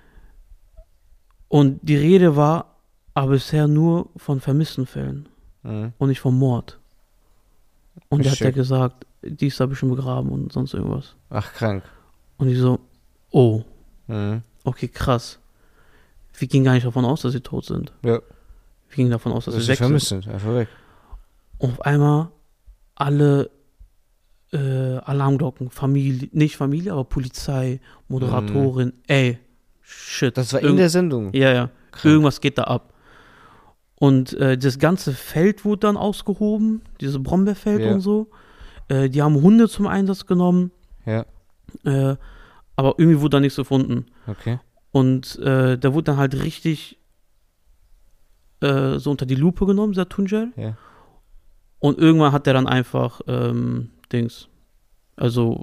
Und die Rede war aber bisher nur von vermissten Fällen Mhm. und nicht vom Mord. Und der hat ja Check. gesagt, die ist da bestimmt begraben und sonst irgendwas. Ach, krank. Und ich so, oh, Mhm. okay, krass. Wir gingen gar nicht davon aus, dass sie tot sind. Ja. Wir gingen davon aus, dass Dass sie sie weg vermisst sind. sind, einfach weg. Und auf einmal alle äh, Alarmglocken, Familie, nicht Familie, aber Polizei, Moderatorin, ey, shit. Das war in Irgend- der Sendung. Ja, ja. Krank. Irgendwas geht da ab. Und äh, das ganze Feld wurde dann ausgehoben, dieses Brombeerfeld Ja. und so. Äh, die haben Hunde zum Einsatz genommen, Ja, äh, aber irgendwie wurde da nichts gefunden. okay. Und äh, da wurde dann halt richtig äh, so unter die Lupe genommen, dieser Tuncer. Ja. Und irgendwann hat der dann einfach ähm, Dings, also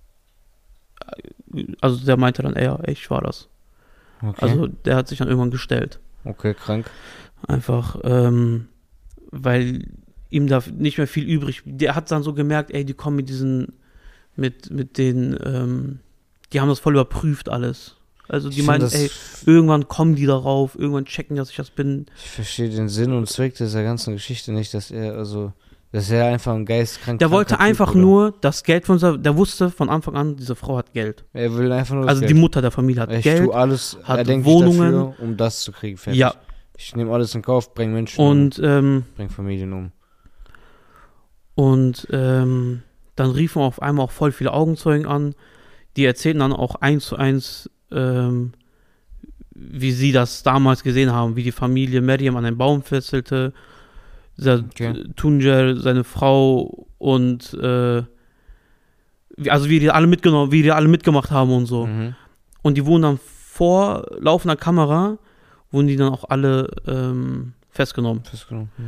äh, also der meinte dann, ey, ja, ich war das. Okay. Also der hat sich dann irgendwann gestellt. okay, krank. Einfach, ähm, weil ihm da nicht mehr viel übrig. Der hat dann so gemerkt, ey, die kommen mit diesen, mit, mit den, ähm, die haben das voll überprüft alles. Also die Ich meinen, find das- ey, irgendwann kommen die darauf, irgendwann checken, dass ich das bin. Ich verstehe den Sinn und Zweck dieser ganzen Geschichte nicht, dass er, also, dass er einfach ein geistkrank Der wollte kranker Typ, einfach oder? nur das Geld von seiner, der wusste von Anfang an, diese Frau hat Geld. Er will einfach nur das Also Geld. die Mutter der Familie hat Ich Geld. tue alles, hat er denkt Wohnungen. dafür, um das zu kriegen. Fertig. Ja, Ich nehme alles in Kauf, bringe Menschen und, ähm, um, bringe Familien um. Und ähm, dann riefen auf einmal auch voll viele Augenzeugen an, die erzählten dann auch eins zu eins, ähm, wie sie das damals gesehen haben, wie die Familie Mariam an einen Baum fesselte, dieser Okay. Tuncer, seine Frau und äh, wie- also wie die alle mitgenommen, wie die alle mitgemacht haben und so. Mhm. Und die wurden dann vor laufender Kamera, wurden die dann auch alle ähm, festgenommen. Festgenommen. Mhm.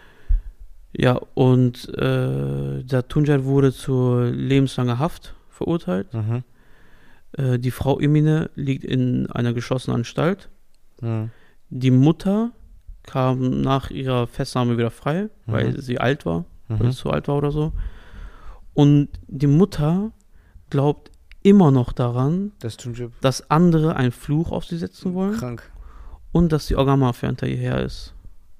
Ja, und äh, der Tuncer wurde zur lebenslanger Haft verurteilt. Mhm. Äh, die Frau Emine liegt in einer geschlossenen Anstalt. Mhm. Die Mutter kam nach ihrer Festnahme wieder frei, Mhm. weil sie alt war, weil Mhm. sie zu alt war oder so. Und die Mutter glaubt immer noch daran, Das Tunjib. dass andere einen Fluch auf sie setzen wollen Krank. und dass die Organmafia hinter ihr her ist.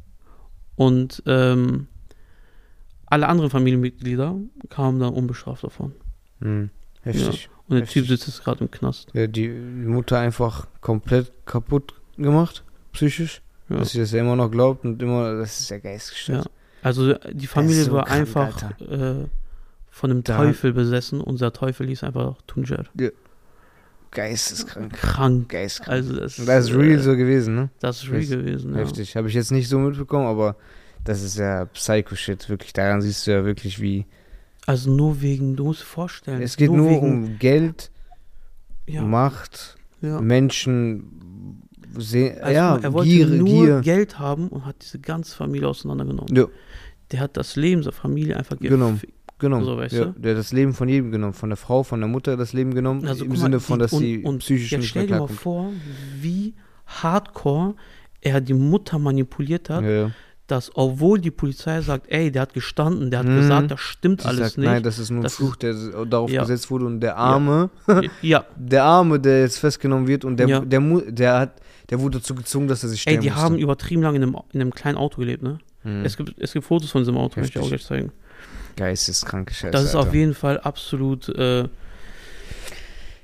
Und ähm, alle anderen Familienmitglieder kamen dann unbestraft davon. Mhm. Heftig. Und der Heftig. Typ sitzt jetzt gerade im Knast. Ja, die, die Mutter einfach komplett kaputt gemacht, psychisch. Ja. Dass sie das ja immer noch glaubt und immer, das ist ja geistgestört. Ja. Also die Familie so war krank, einfach äh, von einem Da- Teufel besessen und der Teufel hieß einfach Tuncer. Geisteskrank. Krank. Geistkrank. Also das, Und das ist real äh, so gewesen, ne? Das ist real Das- gewesen, ja. Heftig. Habe ich jetzt nicht so mitbekommen, aber das ist ja Psycho-Shit. Wirklich, daran siehst du ja wirklich, wie. Also nur wegen, du musst dir vorstellen. Es geht nur wegen, um Geld, ja, Macht, ja. Menschen. Se Also ja, er wollte Gier, nur Gier. Geld haben und hat diese ganze Familie auseinandergenommen. Ja, Der hat das Leben der Familie einfach Genommen. gefickt. genommen. So, weißt ja, du? der hat das Leben von jedem genommen. Von der Frau, von der Mutter das Leben genommen. Also, Im guck mal, Sinne von, die- dass und, sie und psychisch jetzt nicht mehr stell dir mal klarkommt. vor, wie hardcore er die Mutter manipuliert hat, Ja, ja. dass obwohl die Polizei sagt, ey, der hat gestanden, der hat Mhm. gesagt, das stimmt Sie alles sagt, nicht. nein, das ist nur ein Das Fluch, der darauf Ja. gesetzt wurde und der Arme, ja, der Arme, der jetzt festgenommen wird und der, Ja. der, mu- der hat, der wurde dazu gezwungen, dass er sich ey, stellen die musste. haben übertrieben lange in einem, in einem kleinen Auto gelebt, ne? Hm. Es gibt, es gibt Fotos von diesem Auto, möchte ich auch gleich zeigen. Geisteskranke Scheiße, Das ist Alter. auf jeden Fall absolut, äh,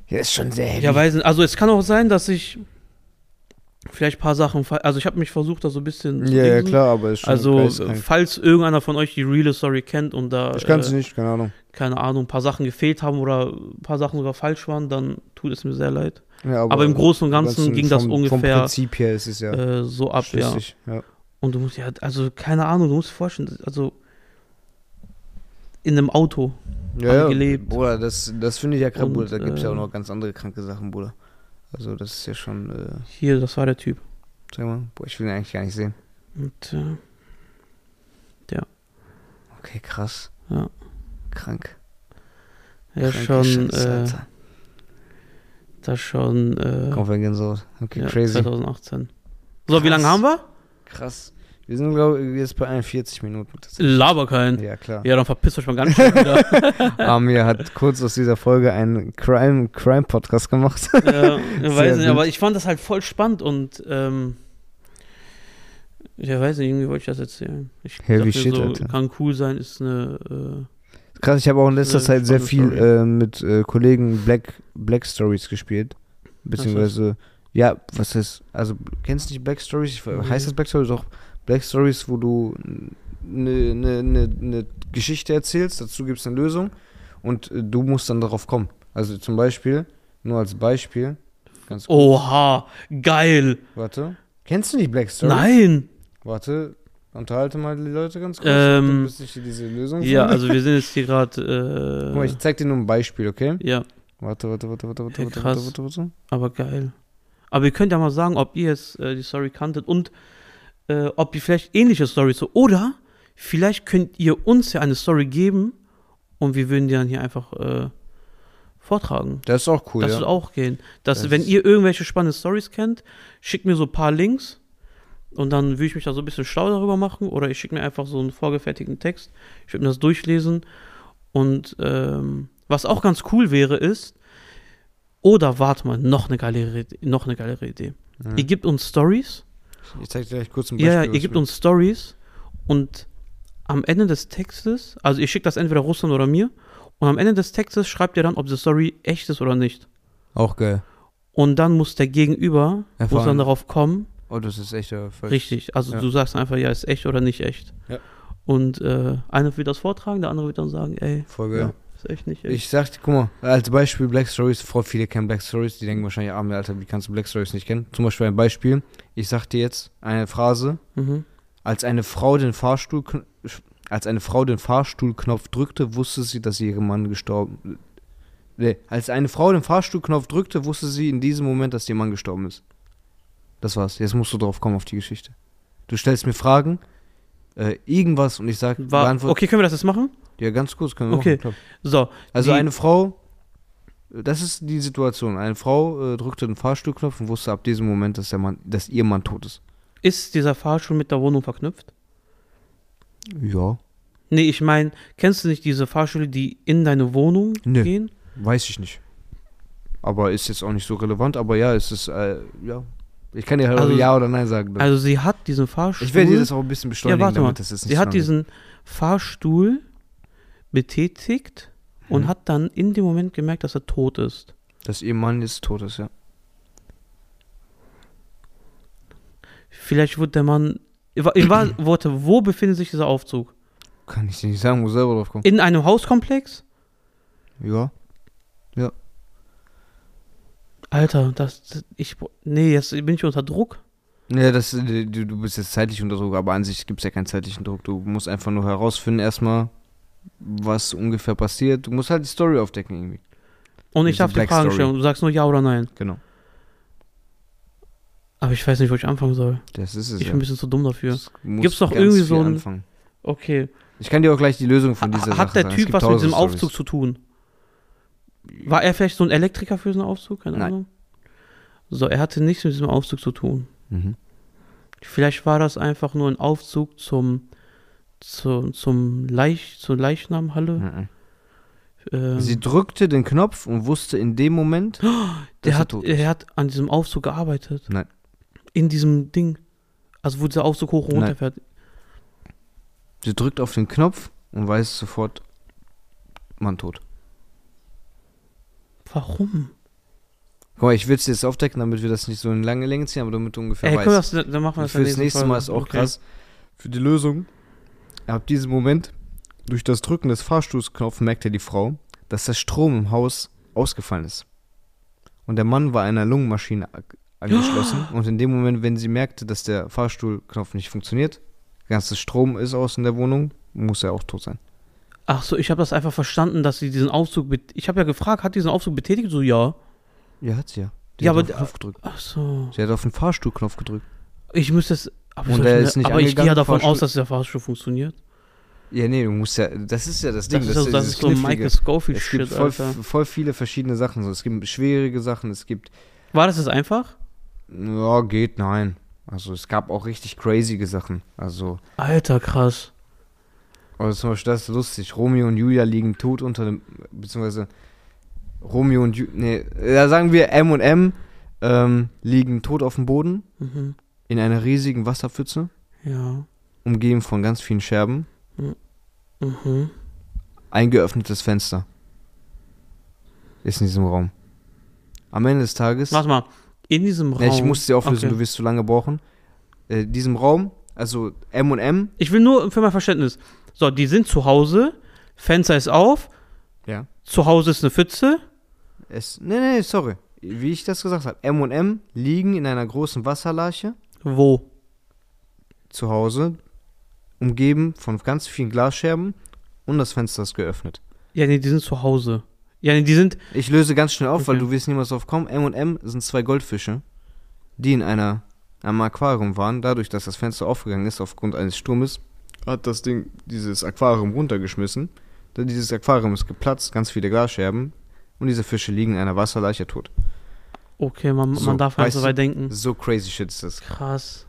Ja, ist schon sehr heavy. Ja, weiß nicht. Also es kann auch sein, dass ich vielleicht ein paar Sachen, fa- also ich habe mich versucht, da so ein bisschen zu Ja, ja, lesen. klar, aber ist schon Also, geisteskrank. falls irgendeiner von euch die reale Story kennt und da, Ich kann es äh, nicht, keine Ahnung. keine Ahnung, ein paar Sachen gefehlt haben oder ein paar Sachen sogar falsch waren, dann tut es mir sehr leid. Ja, Aber im Großen und Ganzen ging das vom, ungefähr Vom Prinzip her ist es ja äh, so ab, ja. schlüssig. Ja. Und du musst ja, also keine Ahnung, du musst dir vorstellen, also in einem Auto Ja, haben ja, gelebt. Bruder, das, das finde ich ja krass, Und, Bruder. Da gibt es ja auch äh, noch ganz andere kranke Sachen, Bruder. Also das ist ja schon, äh, Hier, das war der Typ. sag mal, boah, ich will ihn eigentlich gar nicht sehen. Und, äh, Okay, krass. Ja. Krank. ja, Kranke schon, Scheiße, äh, Alter. das schon, äh, Kommt wegen Gänsehaut. Okay, ja, crazy. zwanzig achtzehn. So, wie Krass. lange haben wir? Krass. Wir sind, glaube ich, jetzt bei einundvierzig Minuten. Laber kein. Ja, klar. Ja, dann verpisst euch mal ganz schnell wieder. Amir hat kurz aus dieser Folge einen Crime, Crime-Podcast gemacht. Ja, ich weiß nicht, gut. aber ich fand das halt voll spannend und ähm, ja, weiß nicht, irgendwie wollte ich das erzählen. Ich Heavy dachte shit, so, Alter. kann cool sein, ist eine äh, Krass, ich habe auch in letzter Eine Zeit sehr spannende viel Story. äh, mit äh, Kollegen Black, Black Stories gespielt. Beziehungsweise, ja, was ist, also, kennst du nicht Black Stories? Ich, Nee. Heißt das Black Stories auch Black Stories, wo du eine ne, ne, ne Geschichte erzählst, dazu gibt es eine Lösung und äh, du musst dann darauf kommen. Also zum Beispiel, nur als Beispiel, ganz kurz, Oha, geil. warte, kennst du nicht Black Stories? Nein. Warte, unterhalte mal die Leute ganz kurz, Ähm, bis ich dir diese Lösung Ja, finde. also wir sind jetzt hier Guck mal, gerade ich zeig dir nur ein Beispiel, okay? äh, ja, Warte, warte, warte, warte, warte, Ja, warte, krass. warte, warte, warte. aber geil. Aber ihr könnt ja mal sagen, ob ihr jetzt äh, die Story kanntet und äh, ob ihr vielleicht ähnliche Storys so oder vielleicht könnt ihr uns ja eine Story geben und wir würden die dann hier einfach äh, vortragen. Das ist auch cool, Das ja. wird auch gehen. Dass, Das wenn ist- ihr irgendwelche spannenden Stories kennt, schickt mir so ein paar Links und dann würde ich mich da so ein bisschen schlau darüber machen oder ich schicke mir einfach so einen vorgefertigten Text. Ich würde mir das durchlesen und ähm, was auch ganz cool wäre ist, oder warte mal, noch eine geilere, Idee- noch eine geilere Idee. Ja. Ihr gebt uns Stories. Ich zeig dir gleich kurz ein Ja, Beispiel. ja, ihr was gebt wir- uns Stories und am Ende des Textes, also ihr schickt das entweder Russland oder mir und am Ende des Textes schreibt ihr dann, ob die Story echt ist oder nicht. Auch geil. Und dann muss der Gegenüber, muss Erfahren. dann darauf kommen, Oh, das ist echt ja falsch. richtig, also Ja. du sagst einfach, ja, ist echt oder nicht echt. Ja. Und äh, einer wird das vortragen, der andere wird dann sagen, ey, Voll geil. ja, ist echt nicht echt. Ich sag dir, guck mal, als Beispiel Black Stories, voll viele kennen Black Stories, die denken wahrscheinlich, ah, Alter, wie kannst du Black Stories nicht kennen? Zum Beispiel ein Beispiel, ich sag dir jetzt eine Phrase, Mhm. als eine Frau den Fahrstuhl, als eine Frau den Fahrstuhlknopf drückte, wusste sie, dass ihr Mann gestorben Nee, als eine Frau den Fahrstuhlknopf drückte, wusste sie in diesem Moment, dass ihr Mann gestorben ist. Das war's. Jetzt musst du drauf kommen auf die Geschichte. Du stellst mir Fragen, äh, irgendwas und ich sag, War, beantworte- okay, können wir das jetzt machen? Ja, ganz kurz können wir Okay. machen. Klar. So, Also die- eine Frau, das ist die Situation. Eine Frau äh, drückte den Fahrstuhlknopf und wusste ab diesem Moment, dass der Mann, dass ihr Mann tot ist. ist dieser Fahrstuhl mit der Wohnung verknüpft? Ja. Nee, ich meine, kennst du nicht diese Fahrstühle, die in deine Wohnung Nee. gehen? Weiß ich nicht. Aber ist jetzt auch nicht so relevant, aber ja, es ist, äh, ja. Ich kann dir halt Also- auch Ja oder Nein sagen. Also sie hat diesen Fahrstuhl. ich werde dir das auch ein bisschen beschleunigen, Ja, warte mal. damit das ist nicht Sie so hat lange. diesen Fahrstuhl betätigt und Mhm. hat dann in dem Moment gemerkt, dass er tot ist. Dass ihr Mann jetzt tot ist, ja. Vielleicht wird der Mann. Wa- in wa- Worte, wo befindet sich dieser Aufzug? Kann ich dir nicht sagen, muss selber drauf kommen. In einem Hauskomplex? Ja. Alter, das. das- Ich. Nee, jetzt bin ich unter Druck. Ja, das, du, du bist jetzt zeitlich unter Druck, aber an sich gibt es ja keinen zeitlichen Druck. Du musst einfach nur herausfinden, erstmal, was ungefähr passiert. Du musst halt die Story aufdecken irgendwie. Und ich Diese darf dir Black Fragen Story. stellen. und Du sagst nur ja oder nein. Genau. Aber ich weiß nicht, wo ich anfangen soll. Das ist es Ich ja. bin ein bisschen zu dumm dafür. Das muss Gibt's doch ganz irgendwie viel so ein- anfangen. Okay. Ich kann dir auch gleich die Lösung von dieser Ha- Sache Hat der sagen. Es Typ gibt was mit tausend diesem Storys. Aufzug zu tun? War er vielleicht so ein Elektriker für so einen Aufzug? Keine Nein. Ahnung. So, er hatte nichts mit diesem Aufzug zu tun. Mhm. Vielleicht war das einfach nur ein Aufzug zum, zu, zum Leich, zur Leichnamhalle. Mhm. Ähm, Sie drückte den Knopf und wusste in dem Moment, dass der er hat, tot ist. er hat an diesem Aufzug gearbeitet. Nein. In diesem Ding. Also wo dieser Aufzug hoch und runter Nein. fährt. Sie drückt auf den Knopf und weiß sofort, Mann tot. Warum? Guck mal, ich will es jetzt aufdecken, damit wir das nicht so in lange Länge ziehen, aber damit du ungefähr Ey, weißt. komm, das, dann machen wir das Für das nächste Folge. Mal ist auch Okay. krass. Für die Lösung. Ab diesem Moment, durch das Drücken des Fahrstuhlsknopfs, merkte die Frau, dass der Strom im Haus ausgefallen ist. Und der Mann war einer Lungenmaschine angeschlossen. Und in dem Moment, wenn sie merkte, dass der Fahrstuhlknopf nicht funktioniert, ganzes Strom ist aus in der Wohnung, muss er auch tot sein. Ach so, ich habe das einfach verstanden, dass sie diesen Aufzug, bet- ich habe ja gefragt, hat diesen Aufzug betätigt? So, ja. Ja, hat sie ja. Die Ja, hat aber- auf den Knopf gedrückt. Ach so. Sie hat auf den Fahrstuhlknopf gedrückt. Ich müsste es, aber, Und soll der ich, ist nicht aber ich gehe ja angegangen, davon Fahrstuhl- aus, dass der Fahrstuhl funktioniert. Ja, nee, du musst ja, das ist ja das Ding. Das ist, so- das dieses ist so Knifflige. Michael Es gibt Scofield-Shit, voll, Alter. voll viele verschiedene Sachen. So. Es gibt schwierige Sachen, es gibt, War das jetzt einfach? ja, geht, nein. Also es gab auch richtig crazy Sachen. Also, Alter, krass. also zum Beispiel, das ist lustig. Romeo und Julia liegen tot unter dem, beziehungsweise Romeo und Julia, nee, da sagen wir M und M ähm, liegen tot auf dem Boden Mhm. in einer riesigen Wasserpfütze, Ja. umgeben von ganz vielen Scherben, Mhm. ein geöffnetes Fenster ist in diesem Raum. Am Ende des Tages, Warte mal, in diesem Raum. nee, ich muss es dir auflösen, Okay. du wirst zu lange brauchen, äh, diesem Raum, also M und M, Ich will nur für mein Verständnis. So, die sind zu Hause, Fenster ist auf, ja, zu Hause ist eine Pfütze. es, nee, nee, sorry, wie ich das gesagt habe, M und M liegen in einer großen Wasserlache Wo? zu Hause, umgeben von ganz vielen Glasscherben und das Fenster ist geöffnet. Ja, nee, die sind zu Hause. Ja, nee, die sind. Ich löse ganz schnell auf, weil Okay. du wirst niemals drauf kommen. M und M sind zwei Goldfische, die in einer, einem Aquarium waren. Dadurch, dass das Fenster aufgegangen ist aufgrund eines Sturmes, hat das Ding dieses Aquarium runtergeschmissen. Dann dieses Aquarium ist geplatzt, ganz viele Glasscherben und diese Fische liegen in einer Wasserleiche tot. Okay, man, So, man darf halt weißt so du- weit denken. So crazy shit ist das. Krass.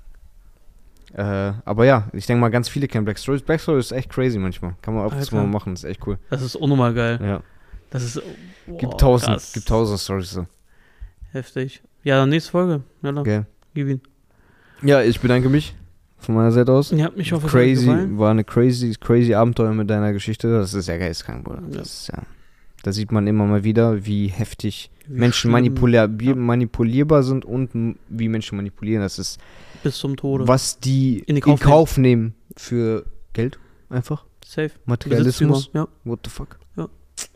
Äh, aber ja, ich denke mal, ganz viele kennen Black Stories. Black Stories ist echt crazy manchmal. Kann man ab und zu Alter. mal machen, ist echt cool. Das ist unnormal geil. Ja. Das ist. Boah, Gibt tausend, krass. gibt tausend Stories so. Heftig. Ja, dann nächste Folge. Ja, dann. Okay. Gib ihn. Ja, ich bedanke mich von meiner Seite aus. Ja, ich hoffe, es hat euch Crazy, gefallen. war eine crazy, crazy Abenteuer mit deiner Geschichte. Das ist ja geistkrank, Bruder. Ja. Das ist ja, da sieht man immer mal wieder, wie heftig Wie Menschen schlimm. manipulier Ja. manipulierbar sind und m- wie Menschen manipulieren. Das ist, Bis zum Tode. was die In in, Kauf Kauf nehmen für Geld. Einfach. Safe. Materialismus. Besitztümer, What the fuck? Ja.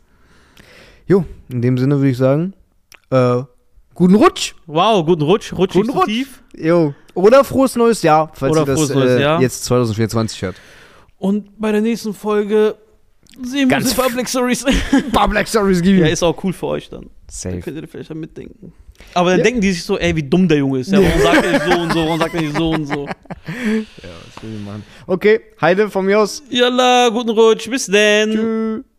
Jo, in dem Sinne würde ich sagen, äh, guten Rutsch. Ja. Wow, guten Rutsch. Rutsch Guten nicht so Rutsch. tief. Jo. Oder frohes neues Jahr, falls Oder ihr das frohes neues äh, Jahr. jetzt zwanzig vierundzwanzig hört. Und bei der nächsten Folge sehen wir Ganz uns in Public Stories. Paar Black Stories geben. Ja, ist auch cool für euch dann. Dann Safe. könnt ihr vielleicht dann mitdenken. Aber dann Ja. denken die sich so, ey, wie dumm der Junge ist. Ja, warum sagt er nicht so und so, warum sagt er nicht so und so. Ja, was will ich machen? Okay, Heide von mir aus. Yalla, guten Rutsch, bis denn. Tschüss.